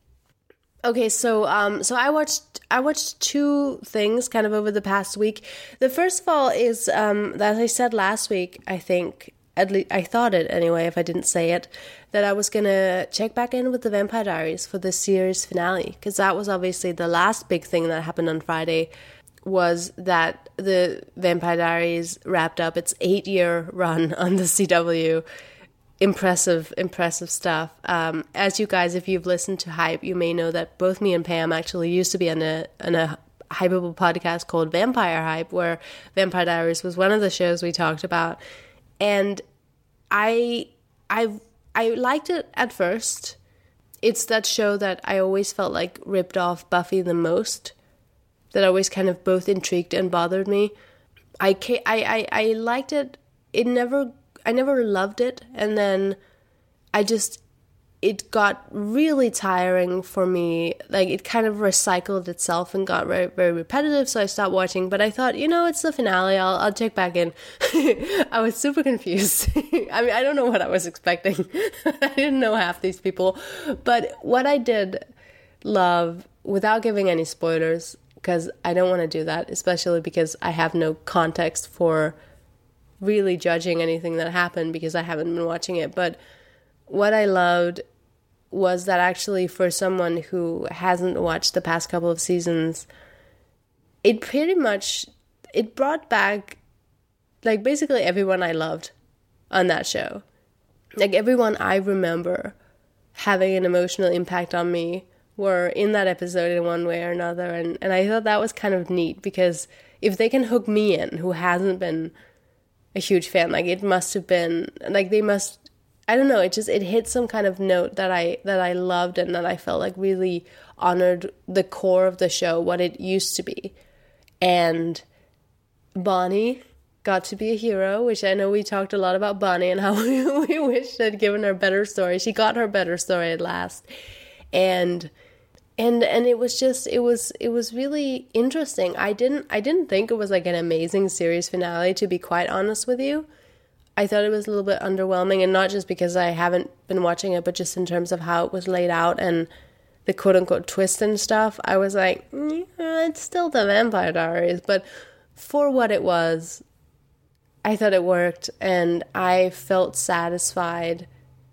Okay, so um, so I watched I watched two things kind of over the past week. The first of all is um, as I said last week, I think. At least I thought it anyway, if I didn't say it, that I was going to check back in with the Vampire Diaries for the series finale. Because that was obviously the last big thing that happened on Friday, was that the Vampire Diaries wrapped up its eight-year run on the C W. Impressive, impressive stuff. Um, as you guys, if you've listened to Hype, you may know that both me and Pam actually used to be on a, on a Hypeable podcast called Vampire Hype, where Vampire Diaries was one of the shows we talked about. And I, I, I liked it at first. It's that show that I always felt like ripped off Buffy the most. That always kind of both intrigued and bothered me. I, I, I, I liked it. It never, I never loved it. And then I just, it got really tiring for me. Like, it kind of recycled itself and got very, very repetitive, so I stopped watching. But I thought, you know, it's the finale, I'll, I'll check back in. I was super confused. I mean, I don't know what I was expecting. I didn't know half these people. But what I did love, without giving any spoilers, because I don't want to do that, especially because I have no context for really judging anything that happened, because I haven't been watching it. But what I loved was that actually, for someone who hasn't watched the past couple of seasons, it pretty much, it brought back, like, basically everyone I loved on that show. Like, everyone I remember having an emotional impact on me were in that episode in one way or another. And, and I thought that was kind of neat, because if they can hook me in, who hasn't been a huge fan, like, it must have been, like, they must, I don't know, it just, it hit some kind of note that I that I loved, and that I felt like really honored the core of the show, what it used to be. And Bonnie got to be a hero, which I know we talked a lot about Bonnie and how we, we wished I'd given her better story. She got her better story at last. And and and it was just it was it was really interesting. I didn't I didn't think it was like an amazing series finale, to be quite honest with you. I thought it was a little bit underwhelming, and not just because I haven't been watching it, but just in terms of how it was laid out and the quote-unquote twist and stuff. I was like, yeah, it's still the Vampire Diaries, but for what it was, I thought it worked, and I felt satisfied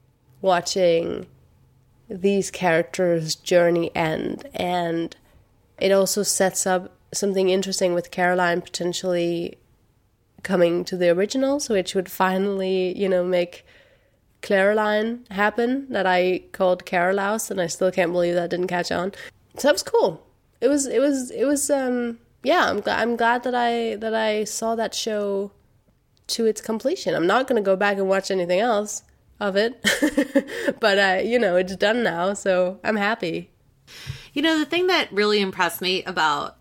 watching these characters' journey end. And it also sets up something interesting with Caroline potentially coming to the originals, which would finally, you know, make Clareline happen, that I called Carolouse, and I still can't believe that didn't catch on. So that was cool. It was, it was, it was, um, yeah, I'm glad, I'm glad that I, that I saw that show to its completion. I'm not going to go back and watch anything else of it, but, uh, you know, it's done now, so I'm happy. You know, the thing that really impressed me about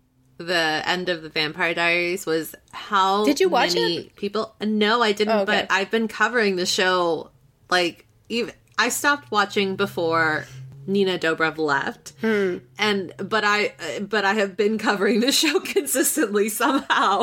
the end of the Vampire Diaries was how did you watch many it? people no I didn't. Oh, okay. But I've been covering the show, like, even I stopped watching before Nina Dobrev left. Hmm. And but I but I have been covering the show consistently somehow.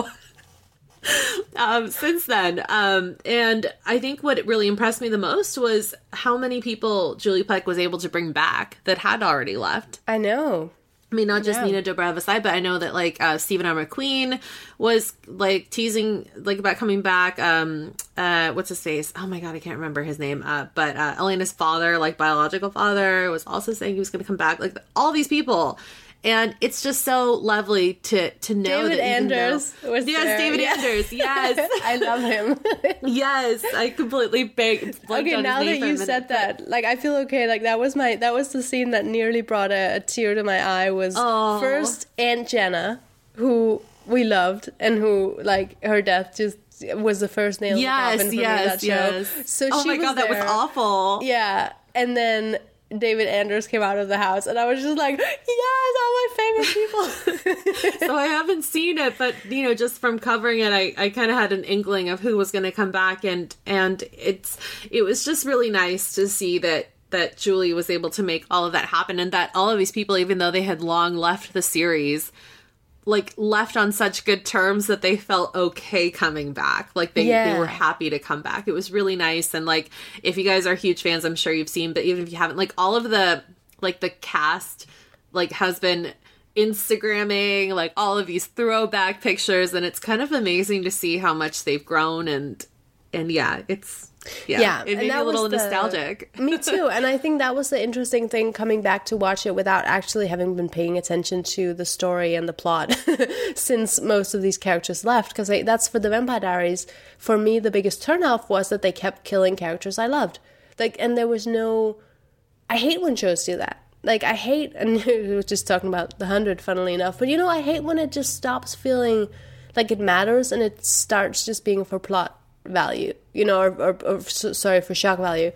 Um, since then. Um, and I think what really impressed me the most was how many people Julie Plec was able to bring back that had already left. I know. I mean, not just Yeah. Nina Dobrev aside, but I know that, like, uh, Stephen R. McQueen was, like, teasing, like, about coming back. Um, uh, what's his face? Oh, my God, I can't remember his name. Uh, but uh, Elena's father, like, biological father, was also saying he was going to come back. Like, all these people. And it's just so lovely to to know David that Anders though, was yes, there. David Yeah. Anders, yes, I love him. yes. I completely big. Okay, now that you said that, like, I feel okay. Like, that was my that was the scene that nearly brought a, a tear to my eye. Was Oh. first Aunt Jenna, who we loved, and who, like, her death just was the first nail in the Yes, coffin for yes, me in that show. yes. So oh she my was God, that was there. awful. Yeah, and then David Anders came out of the house, and I was just like, yes, all my favorite people. So I haven't seen it, but you know, just from covering it, I, I kind of had an inkling of who was going to come back, and and it's it was just really nice to see that that Julie was able to make all of that happen, and that all of these people, even though they had long left the series, like left on such good terms that they felt okay coming back. Like they, Yeah. they were happy to come back. It was really nice. And like, if you guys are huge fans, I'm sure you've seen, but even if you haven't, like all of the, like the cast, like has been Instagramming, like all of these throwback pictures. And it's kind of amazing to see how much they've grown. And, and yeah, it's, yeah, Yeah, it and made me that a little was the- nostalgic. Me too. And I think that was the interesting thing, coming back to watch it without actually having been paying attention to the story and the plot since most of these characters left. Because that's for the Vampire Diaries. For me, the biggest turnoff was that they kept killing characters I loved. Like, and there was no... I hate when shows do that. Like, I hate... And we were just talking about The Hundred, funnily enough. But, you know, I hate when it just stops feeling like it matters and it starts just being for plot value, you know, or, or, or sorry, for shock value.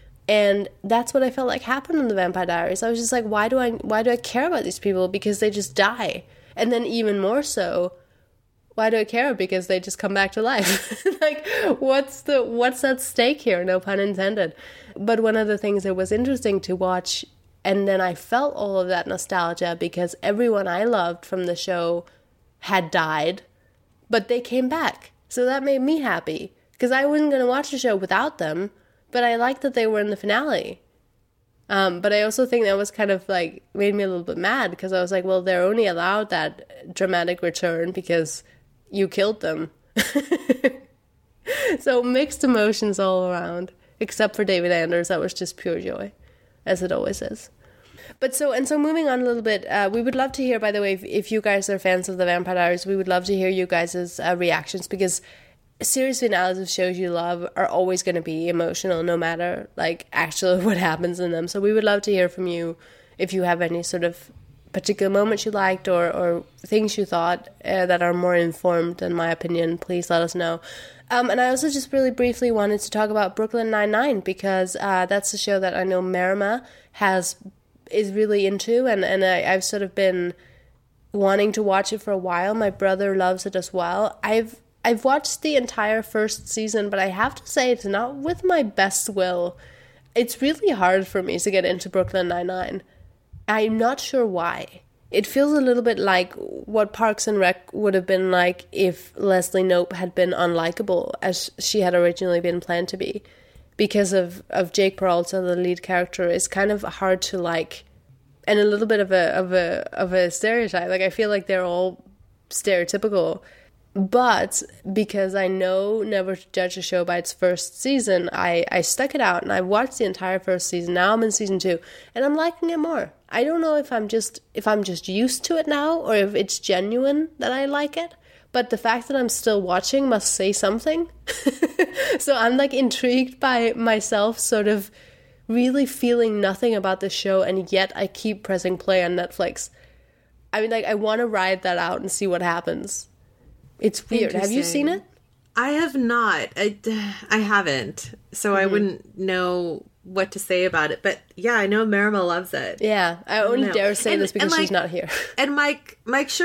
And that's what I felt like happened in the Vampire Diaries. I was just like, why do I why do I care about these people? Because they just die. And then even more so, why do I care? Because they just come back to life. Like, what's the what's at stake here? No pun intended. But one of the things that was interesting to watch, and then I felt all of that nostalgia because everyone I loved from the show had died, but they came back. So that made me happy. Because I wasn't going to watch the show without them, but I liked that they were in the finale. Um, but I also think that was kind of like, made me a little bit mad, because I was like, well, they're only allowed that dramatic return because you killed them. So mixed emotions all around, except for David Anders. That was just pure joy, as it always is. But so, and so moving on a little bit, uh, we would love to hear, by the way, if, if you guys are fans of the Vampire Diaries, we would love to hear you guys' uh, reactions, because series finales of shows you love are always going to be emotional, no matter, like, actually what happens in them. So we would love to hear from you if you have any sort of particular moments you liked, or, or things you thought uh, that are more informed than my opinion. Please let us know. Um, and I also just really briefly wanted to talk about Brooklyn Nine-Nine, because uh, that's a show that I know Marima has is really into, and, and I, I've sort of been wanting to watch it for a while. My brother loves it as well. I've I've watched the entire first season, but I have to say it's not with my best will. It's really hard for me to get into Brooklyn Nine-Nine. I'm not sure why. It feels a little bit like what Parks and Rec would have been like if Leslie Knope had been unlikable, as she had originally been planned to be. Because of, of Jake Peralta, the lead character, is kind of hard to like, and a little bit of a of a of a stereotype. Like, I feel like they're all stereotypical. But because I know never to judge a show by its first season, I, I stuck it out and I watched the entire first season. Now I'm in season two and I'm liking it more. I don't know if I'm just if I'm just used to it now, or if it's genuine that I like it. But the fact that I'm still watching must say something. So I'm like intrigued by myself sort of really feeling nothing about the show, and yet I keep pressing play on Netflix. I mean, like, I want to ride that out and see what happens. It's weird. Have you seen it? I have not. I, I haven't. So mm-hmm. I wouldn't know what to say about it. But yeah, I know Marima loves it. Yeah. I only I dare say and, this because like, she's not here. And Mike, Mike sure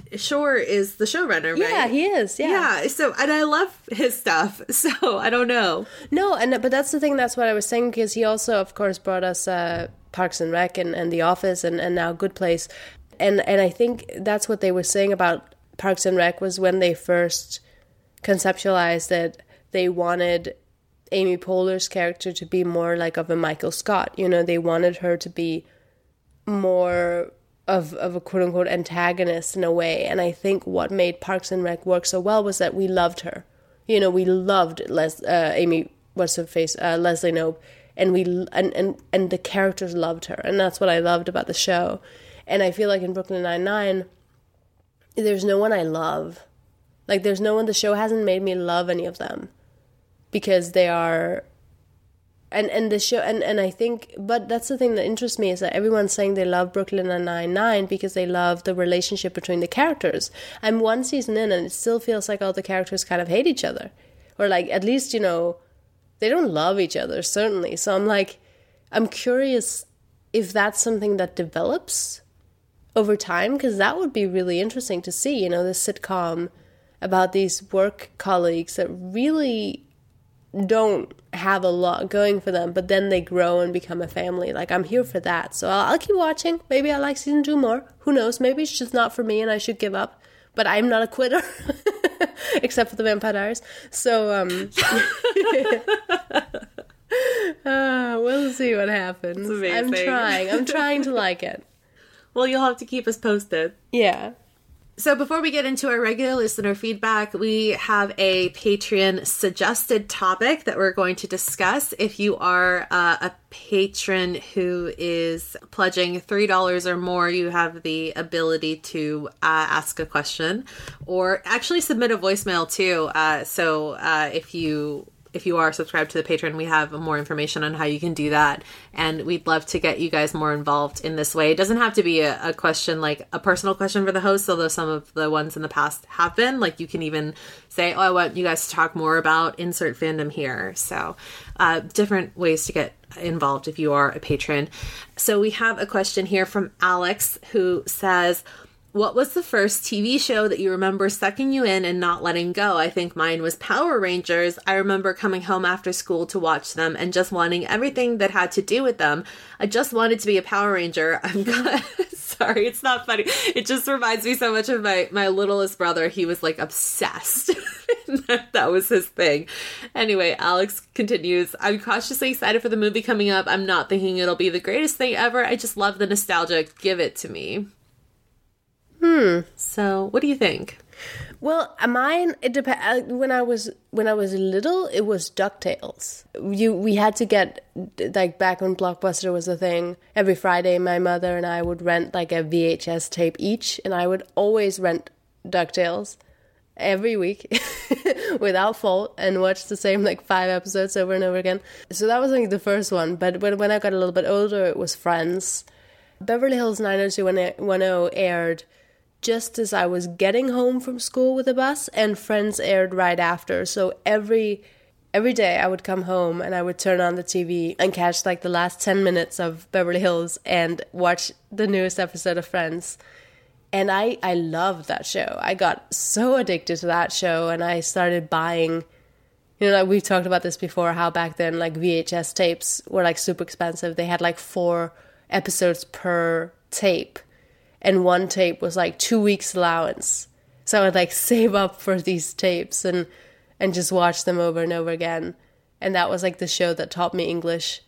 Shore is the showrunner, right? Yeah, he is. Yeah. Yeah. So, and I love his stuff. So I don't know. No, and but that's the thing. That's what I was saying, because he also, of course, brought us uh, Parks and Rec and, and The Office and, and now Good Place. And and I think that's what they were saying about Parks and Rec was when they first conceptualized it, they wanted Amy Poehler's character to be more like of a Michael Scott. You know, they wanted her to be more of of a quote-unquote antagonist in a way. And I think what made Parks and Rec work so well was that we loved her. You know, we loved Les, uh, Amy, what's her face, uh, Leslie Knope, and we and, and and the characters loved her, and that's what I loved about the show. And I feel like in Brooklyn Nine-Nine, there's no one I love. Like, there's no one, the show hasn't made me love any of them, because they are, and and the show, and, and I think, but that's the thing that interests me, is that everyone's saying they love Brooklyn Nine-Nine because they love the relationship between the characters. I'm one season in, and it still feels like all the characters kind of hate each other. Or, like, at least, you know, they don't love each other, certainly. So I'm like, I'm curious if that's something that develops over time, because that would be really interesting to see, you know, this sitcom about these work colleagues that really don't have a lot going for them, but then they grow and become a family. Like, I'm here for that. So I'll, I'll keep watching. Maybe I like season two more. Who knows? Maybe it's just not for me and I should give up. But I'm not a quitter, except for the Vampire Diaries. So, um, uh, we'll see what happens. I'm trying. I'm trying to like it. Well, you'll have to keep us posted. Yeah. So before we get into our regular listener feedback, we have a Patreon suggested topic that we're going to discuss. If you are uh, a patron who is pledging three dollars or more, you have the ability to uh, ask a question or actually submit a voicemail too. Uh, so uh, if you... If you are subscribed to the Patreon, we have more information on how you can do that. And we'd love to get you guys more involved in this way. It doesn't have to be a, a question, like a personal question for the host, although some of the ones in the past have been. Like, you can even say, oh, I want you guys to talk more about insert fandom here. So uh, different ways to get involved if you are a patron. So we have a question here from Alex, who says, what was the first T V show that you remember sucking you in and not letting go? I think mine was Power Rangers. I remember coming home after school to watch them and just wanting everything that had to do with them. I just wanted to be a Power Ranger. I'm sorry, it's not funny. It just reminds me so much of my, my littlest brother. He was like obsessed. That was his thing. Anyway, Alex continues, I'm cautiously excited for the movie coming up. I'm not thinking it'll be the greatest thing ever. I just love the nostalgia. Give it to me. Hmm. So, what do you think? Well, mine, it depends. When I was when I was little, it was DuckTales. You we had to get, like, back when Blockbuster was a thing. Every Friday, my mother and I would rent like a V H S tape each, and I would always rent DuckTales every week without fault and watch the same like five episodes over and over again. So that was like the first one. But when when I got a little bit older, it was Friends. Beverly Hills nine oh two one oh aired just as I was getting home from school with a bus, and Friends aired right after. So every every day I would come home and I would turn on the T V and catch like the last ten minutes of Beverly Hills and watch the newest episode of Friends. And I, I loved that show. I got so addicted to that show, and I started buying, you know, like we've talked about this before, how back then like V H S tapes were like super expensive. They had like four episodes per tape. And one tape was like two weeks allowance. So I would like save up for these tapes and, and just watch them over and over again. And that was like the show that taught me English.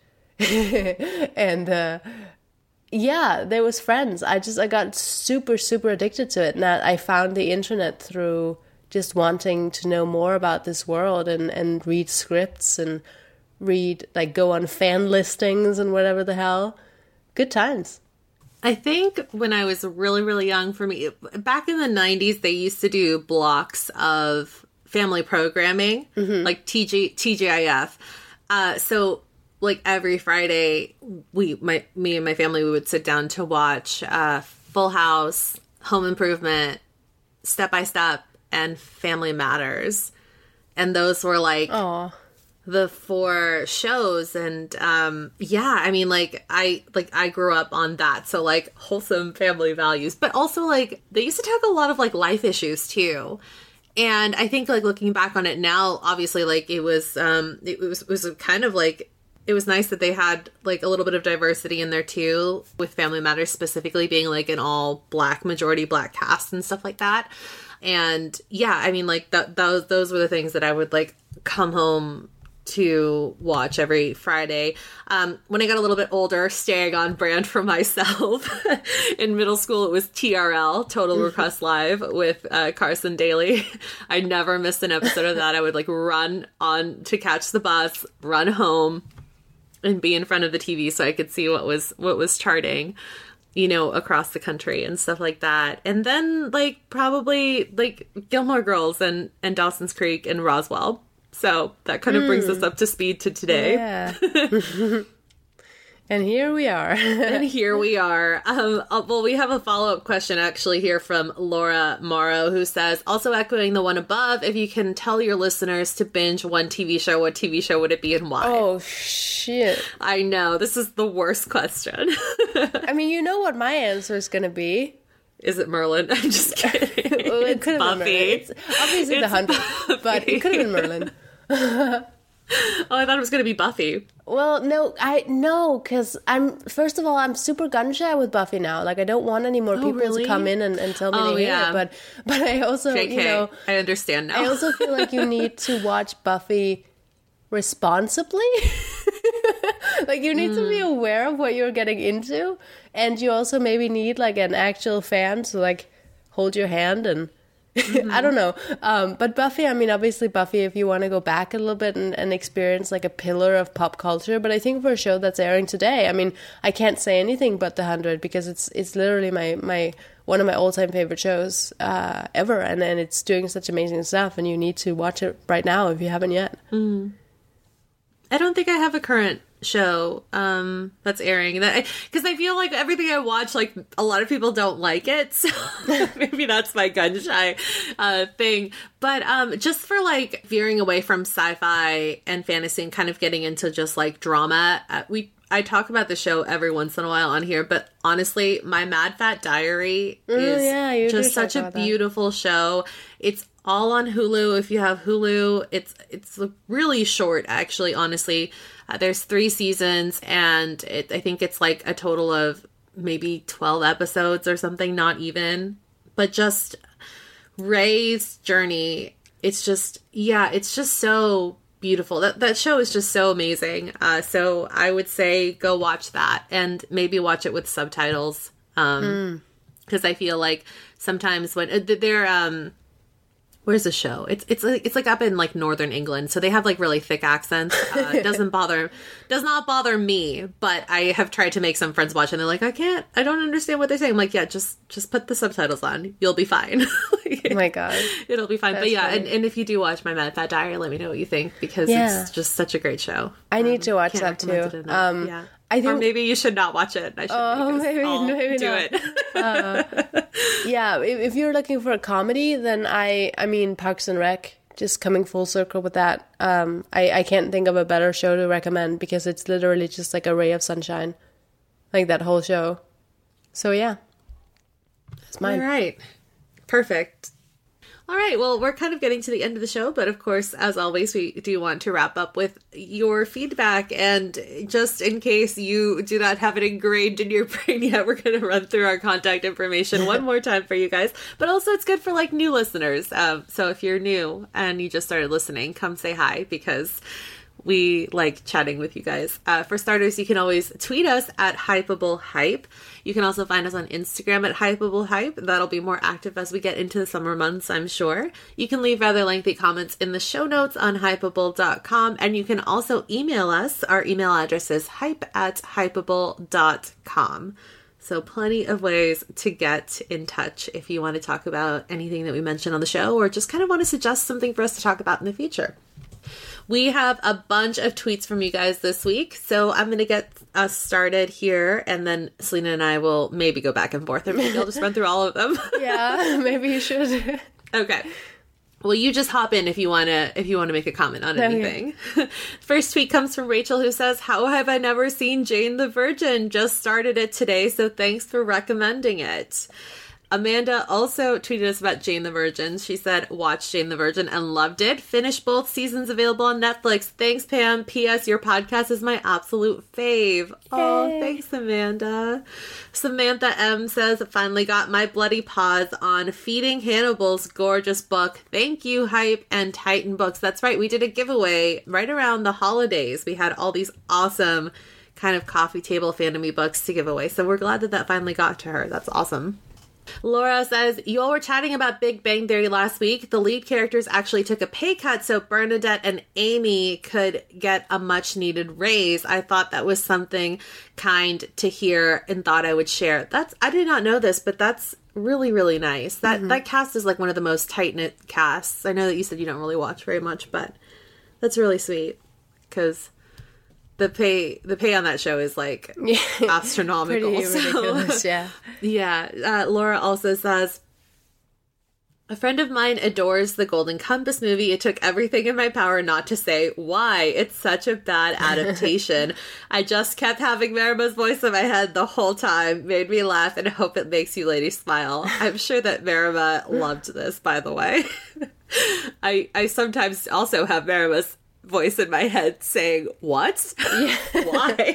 and uh, yeah, there was Friends. I just, I got super, super addicted to it. And I found the internet through just wanting to know more about this world and, and read scripts and read, like go on fan listings and whatever the hell. Good times. I think when I was really, really young, for me, back in the nineties, they used to do blocks of family programming, mm-hmm. like T G, T G I F. Uh, so, like, every Friday, we, my, me and my family, we would sit down to watch uh, Full House, Home Improvement, Step by Step, and Family Matters. And those were, like, Aww. the four shows. And um yeah, I mean, like I like I grew up on that, so like wholesome family values, but also like they used to tackle a lot of like life issues too. And I think like looking back on it now, obviously like it was um it was it was kind of like it was nice that they had like a little bit of diversity in there too, with Family Matters specifically being like an all black, majority black cast and stuff like that. And yeah, I mean, like that those those were the things that I would like come home to watch every Friday. Um, when I got a little bit older, staying on brand for myself, in middle school, it was T R L, Total Request Live, with uh, Carson Daly. I never missed an episode of that. I would like run on to catch the bus, run home, and be in front of the T V so I could see what was what was charting, you know, across the country and stuff like that. And then like probably like Gilmore Girls and, and Dawson's Creek and Roswell. So that kind of mm. brings us up to speed to today. Yeah. And here we are. and here we are. Um, uh, well, we have a follow-up question actually here from Laura Morrow, who says, also echoing the one above, if you can tell your listeners to binge one T V show, what T V show would it be and why? Oh, shit. I know. This is the worst question. I mean, you know what my answer is going to be. Is it Merlin? I'm just kidding. Well, it could have been Merlin. It's obviously it's The Hundred, Buffy. But it could have been Merlin. Oh, I thought it was going to be Buffy. Well, no, I no, because I'm first of all, I'm super gun shy with Buffy now. Like, I don't want any more oh, people really? to come in and, and tell me oh, they hate yeah. it. But but I also, J K, you know, I understand now. I also feel like you need to watch Buffy responsibly. Like, you need mm. to be aware of what you're getting into, and you also maybe need like an actual fan to like hold your hand and. Mm-hmm. I don't know. Um, but Buffy, I mean, obviously Buffy, if you want to go back a little bit and, and experience like a pillar of pop culture. But I think for a show that's airing today, I mean, I can't say anything but The Hundred because it's it's literally my, my one of my all-time favorite shows uh, ever. And, and it's doing such amazing stuff. And you need to watch it right now if you haven't yet. Mm. I don't think I have a current show um that's airing that because I, I feel like everything I watch, like a lot of people don't like it, so maybe that's my gun shy uh thing. But um just for like veering away from sci-fi and fantasy and kind of getting into just like drama, uh, we I talk about the show every once in a while on here, but honestly, My Mad Fat Diary mm, is yeah, you just such a beautiful that. show. It's all on Hulu. If you have Hulu, it's it's really short, actually, honestly. Uh, there's three seasons, and it, I think it's like a total of maybe twelve episodes or something, not even. But just Ray's journey, it's just, yeah, it's just so beautiful. That that show is just so amazing. Uh, so I would say go watch that, and maybe watch it with subtitles. Um, because mm. I feel like sometimes when uh, they're... Um, Where's the show? It's it's like it's like up in like northern England, so they have like really thick accents. Uh, it doesn't bother, does not bother me. But I have tried to make some friends watch, and they're like, I can't, I don't understand what they're saying. I'm like, yeah, just just put the subtitles on, you'll be fine. Like, oh my god, it'll be fine. That's but yeah, funny. and, and if you do watch My Mad Fat Diary, let me know what you think because yeah. it's just such a great show. I um, need to watch that too. Um, yeah. I think, or maybe you should not watch it. I should oh, maybe, maybe do not. it. uh, yeah, if, if you're looking for a comedy, then I, I mean, Parks and Rec. Just coming full circle with that. Um, I, I can't think of a better show to recommend because it's literally just like a ray of sunshine, like that whole show. So yeah, that's mine. All right, perfect. All right, well, we're kind of getting to the end of the show, but of course, as always, we do want to wrap up with your feedback. And just in case you do not have it ingrained in your brain yet, we're going to run through our contact information one more time for you guys. But also, it's good for like new listeners. Um, so if you're new and you just started listening, come say hi because we like chatting with you guys. Uh, for starters, you can always tweet us at HypableHype. You can also find us on Instagram at HypableHype. That'll be more active as we get into the summer months, I'm sure. You can leave rather lengthy comments in the show notes on hypable dot com, and you can also email us. Our email address is hype at hypable dot com. So plenty of ways to get in touch if you want to talk about anything that we mentioned on the show or just kind of want to suggest something for us to talk about in the future. We have a bunch of tweets from you guys this week, so I'm going to get us started here, and then Selena and I will maybe go back and forth, or maybe I'll just run through all of them. Yeah, maybe you should. Okay. Well, you just hop in if you want to if you want to make a comment on anything. Okay. First tweet comes from Rachel, who says, "How have I never seen Jane the Virgin? Just started it today, so thanks for recommending it." Amanda also tweeted us about Jane the Virgin. She said, "Watched Jane the Virgin and loved it. Finished both seasons, available on Netflix. Thanks, Pam. P S. Your podcast is my absolute fave." Oh, thanks, Amanda. Samantha M says, "Finally got my bloody paws on Feeding Hannibal's gorgeous book. Thank you, Hype and Titan Books." That's right. We did a giveaway right around the holidays. We had all these awesome kind of coffee table fandom-y books to give away. So we're glad that that finally got to her. That's awesome. Laura says, "You all were chatting about Big Bang Theory last week. The lead characters actually took a pay cut so Bernadette and Amy could get a much needed raise. I thought that was something kind to hear and thought I would share." That's, I did not know this, but that's really, really nice. That mm-hmm. that cast is like one of the most tight-knit casts. I know that you said you don't really watch very much, but that's really sweet because The pay the pay on that show is like astronomical. Pretty so. ridiculous, yeah. Yeah. Uh, Laura also says, "A friend of mine adores the Golden Compass movie. It took everything in my power not to say why. It's such a bad adaptation. I just kept having Marima's voice in my head the whole time. Made me laugh and hope it makes you ladies smile." I'm sure that Marima loved this, by the way. I I sometimes also have Marima's voice in my head saying, "What? Yeah. Why?"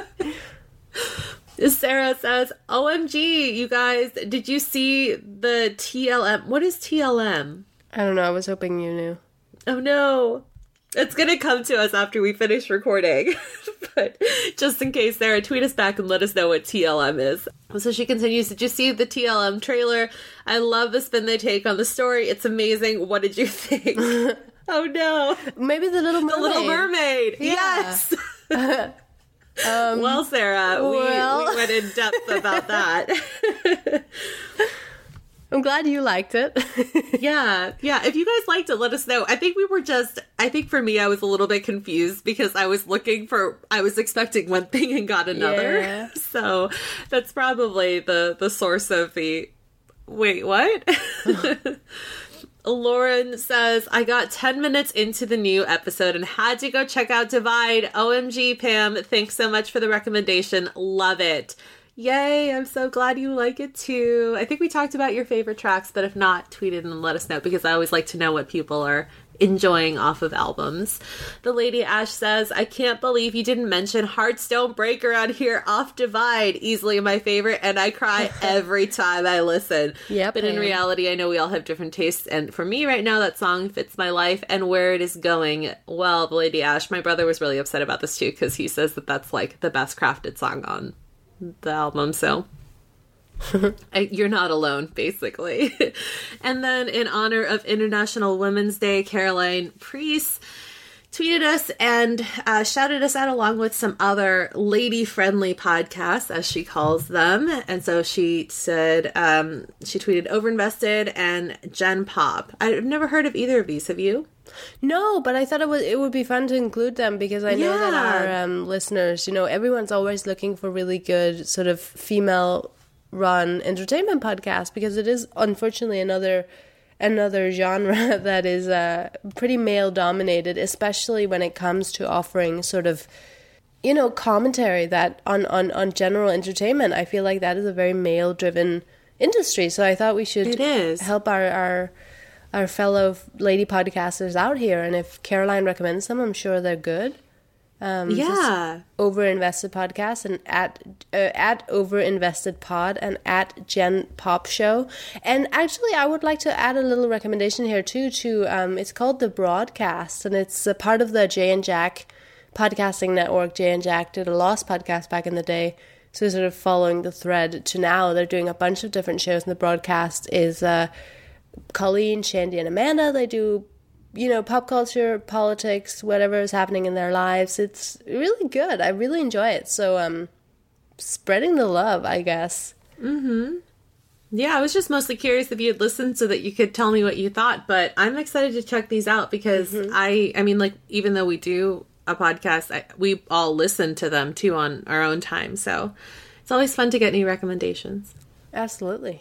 Sarah says, "O M G, you guys, did you see the T L M? What is T L M?" I don't know. I was hoping you knew. Oh, no. It's going to come to us after we finish recording. But just in case, Sarah, tweet us back and let us know what T L M is. So she continues, "Did you see the T L M trailer? I love the spin they take on the story. It's amazing. What did you think?" Oh, no. Maybe The Little Mermaid. The Little Mermaid. Yeah. Yes. um, well, Sarah, well. We, we went in depth about that. I'm glad you liked it. Yeah. Yeah. If you guys liked it, let us know. I think we were just, I think for me, I was a little bit confused because I was looking for, I was expecting one thing and got another. Yeah. So that's probably the, the source of the, wait, what? Lauren says, "I got ten minutes into the new episode and had to go check out Divide. O M G, Pam. Thanks so much for the recommendation. Love it." Yay, I'm so glad you like it too. I think we talked about your favorite tracks, but if not, tweet it and let us know because I always like to know what people are enjoying off of albums. The Lady Ash says, "I can't believe you didn't mention Heartstone Breaker on here off Divide. Easily my favorite, and I cry every time I listen." Yep, but in reality, I know we all have different tastes, and for me right now, that song fits my life and where it is going. Well, The Lady Ash, my brother was really upset about this too, because he says that that's like the best crafted song on the album, so I, you're not alone, basically. And then in honor of International Women's Day, Caroline Priest tweeted us and uh, shouted us out along with some other lady-friendly podcasts, as she calls them. And so she said, um, she tweeted Overinvested and Gen Pop. I've never heard of either of these. Have you? No, but I thought it would it would be fun to include them because I know yeah. that our um, listeners, you know, everyone's always looking for really good sort of female-run entertainment podcasts because it is unfortunately another another genre that is uh, pretty male-dominated, especially when it comes to offering sort of, you know, commentary that on, on, on general entertainment. I feel like that is a very male-driven industry, so I thought we should it is. help our... our our fellow lady podcasters out here, and if Caroline recommends them, I'm sure they're good. Um, yeah. Overinvested podcast and at uh, at Overinvested Pod and at Gen Pop Show. And actually, I would like to add a little recommendation here too. To um, it's called The Broadcast, and it's a part of the Jay and Jack podcasting network. Jay and Jack did a Lost podcast back in the day, so sort of following the thread to now. They're doing a bunch of different shows, and The Broadcast is. Uh, Colleen, Shandy, and Amanda, they do, you know, pop culture, politics, whatever is happening in their lives. It's really good. I really enjoy it. So, um, spreading the love, I guess. Mm-hmm. Yeah, I was just mostly curious if you had listened so that you could tell me what you thought, but I'm excited to check these out because mm-hmm. I, I mean, like, even though we do a podcast, I, we all listen to them, too, on our own time. So, it's always fun to get new recommendations. Absolutely.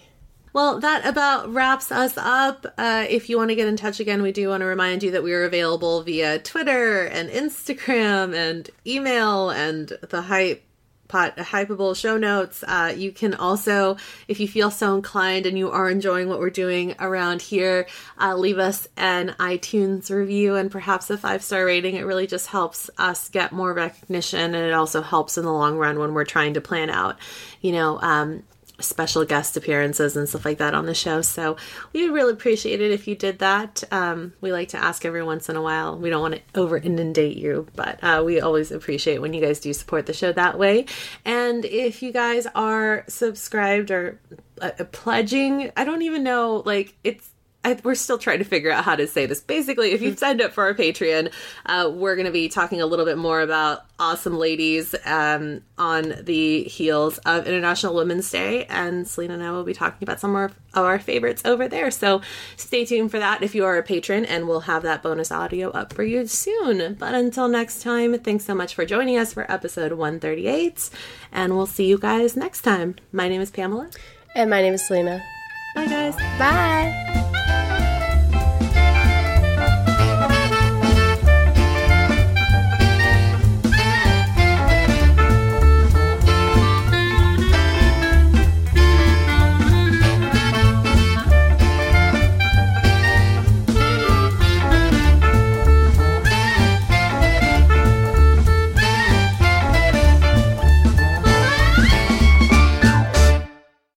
Well, that about wraps us up. Uh, if you want to get in touch again, we do want to remind you that we are available via Twitter and Instagram and email and the Hype Pot, Hypeable show notes. Uh, you can also, if you feel so inclined and you are enjoying what we're doing around here, uh, leave us an iTunes review and perhaps a five-star rating. It really just helps us get more recognition, and it also helps in the long run when we're trying to plan out, you know, um, special guest appearances and stuff like that on the show. So we would really appreciate it if you did that. Um, we like to ask every once in a while. We don't want to over inundate you, but uh, we always appreciate when you guys do support the show that way. And if you guys are subscribed or uh, pledging, I don't even know, like it's, I, we're still trying to figure out how to say this. Basically, if you've signed up for our Patreon, uh, we're going to be talking a little bit more about awesome ladies um, on the heels of International Women's Day. And Selena and I will be talking about some of our favorites over there. So stay tuned for that if you are a patron, and we'll have that bonus audio up for you soon. But until next time, thanks so much for joining us for episode one thirty-eight. And we'll see you guys next time. My name is Pamela. And my name is Selena. Bye, guys. Bye.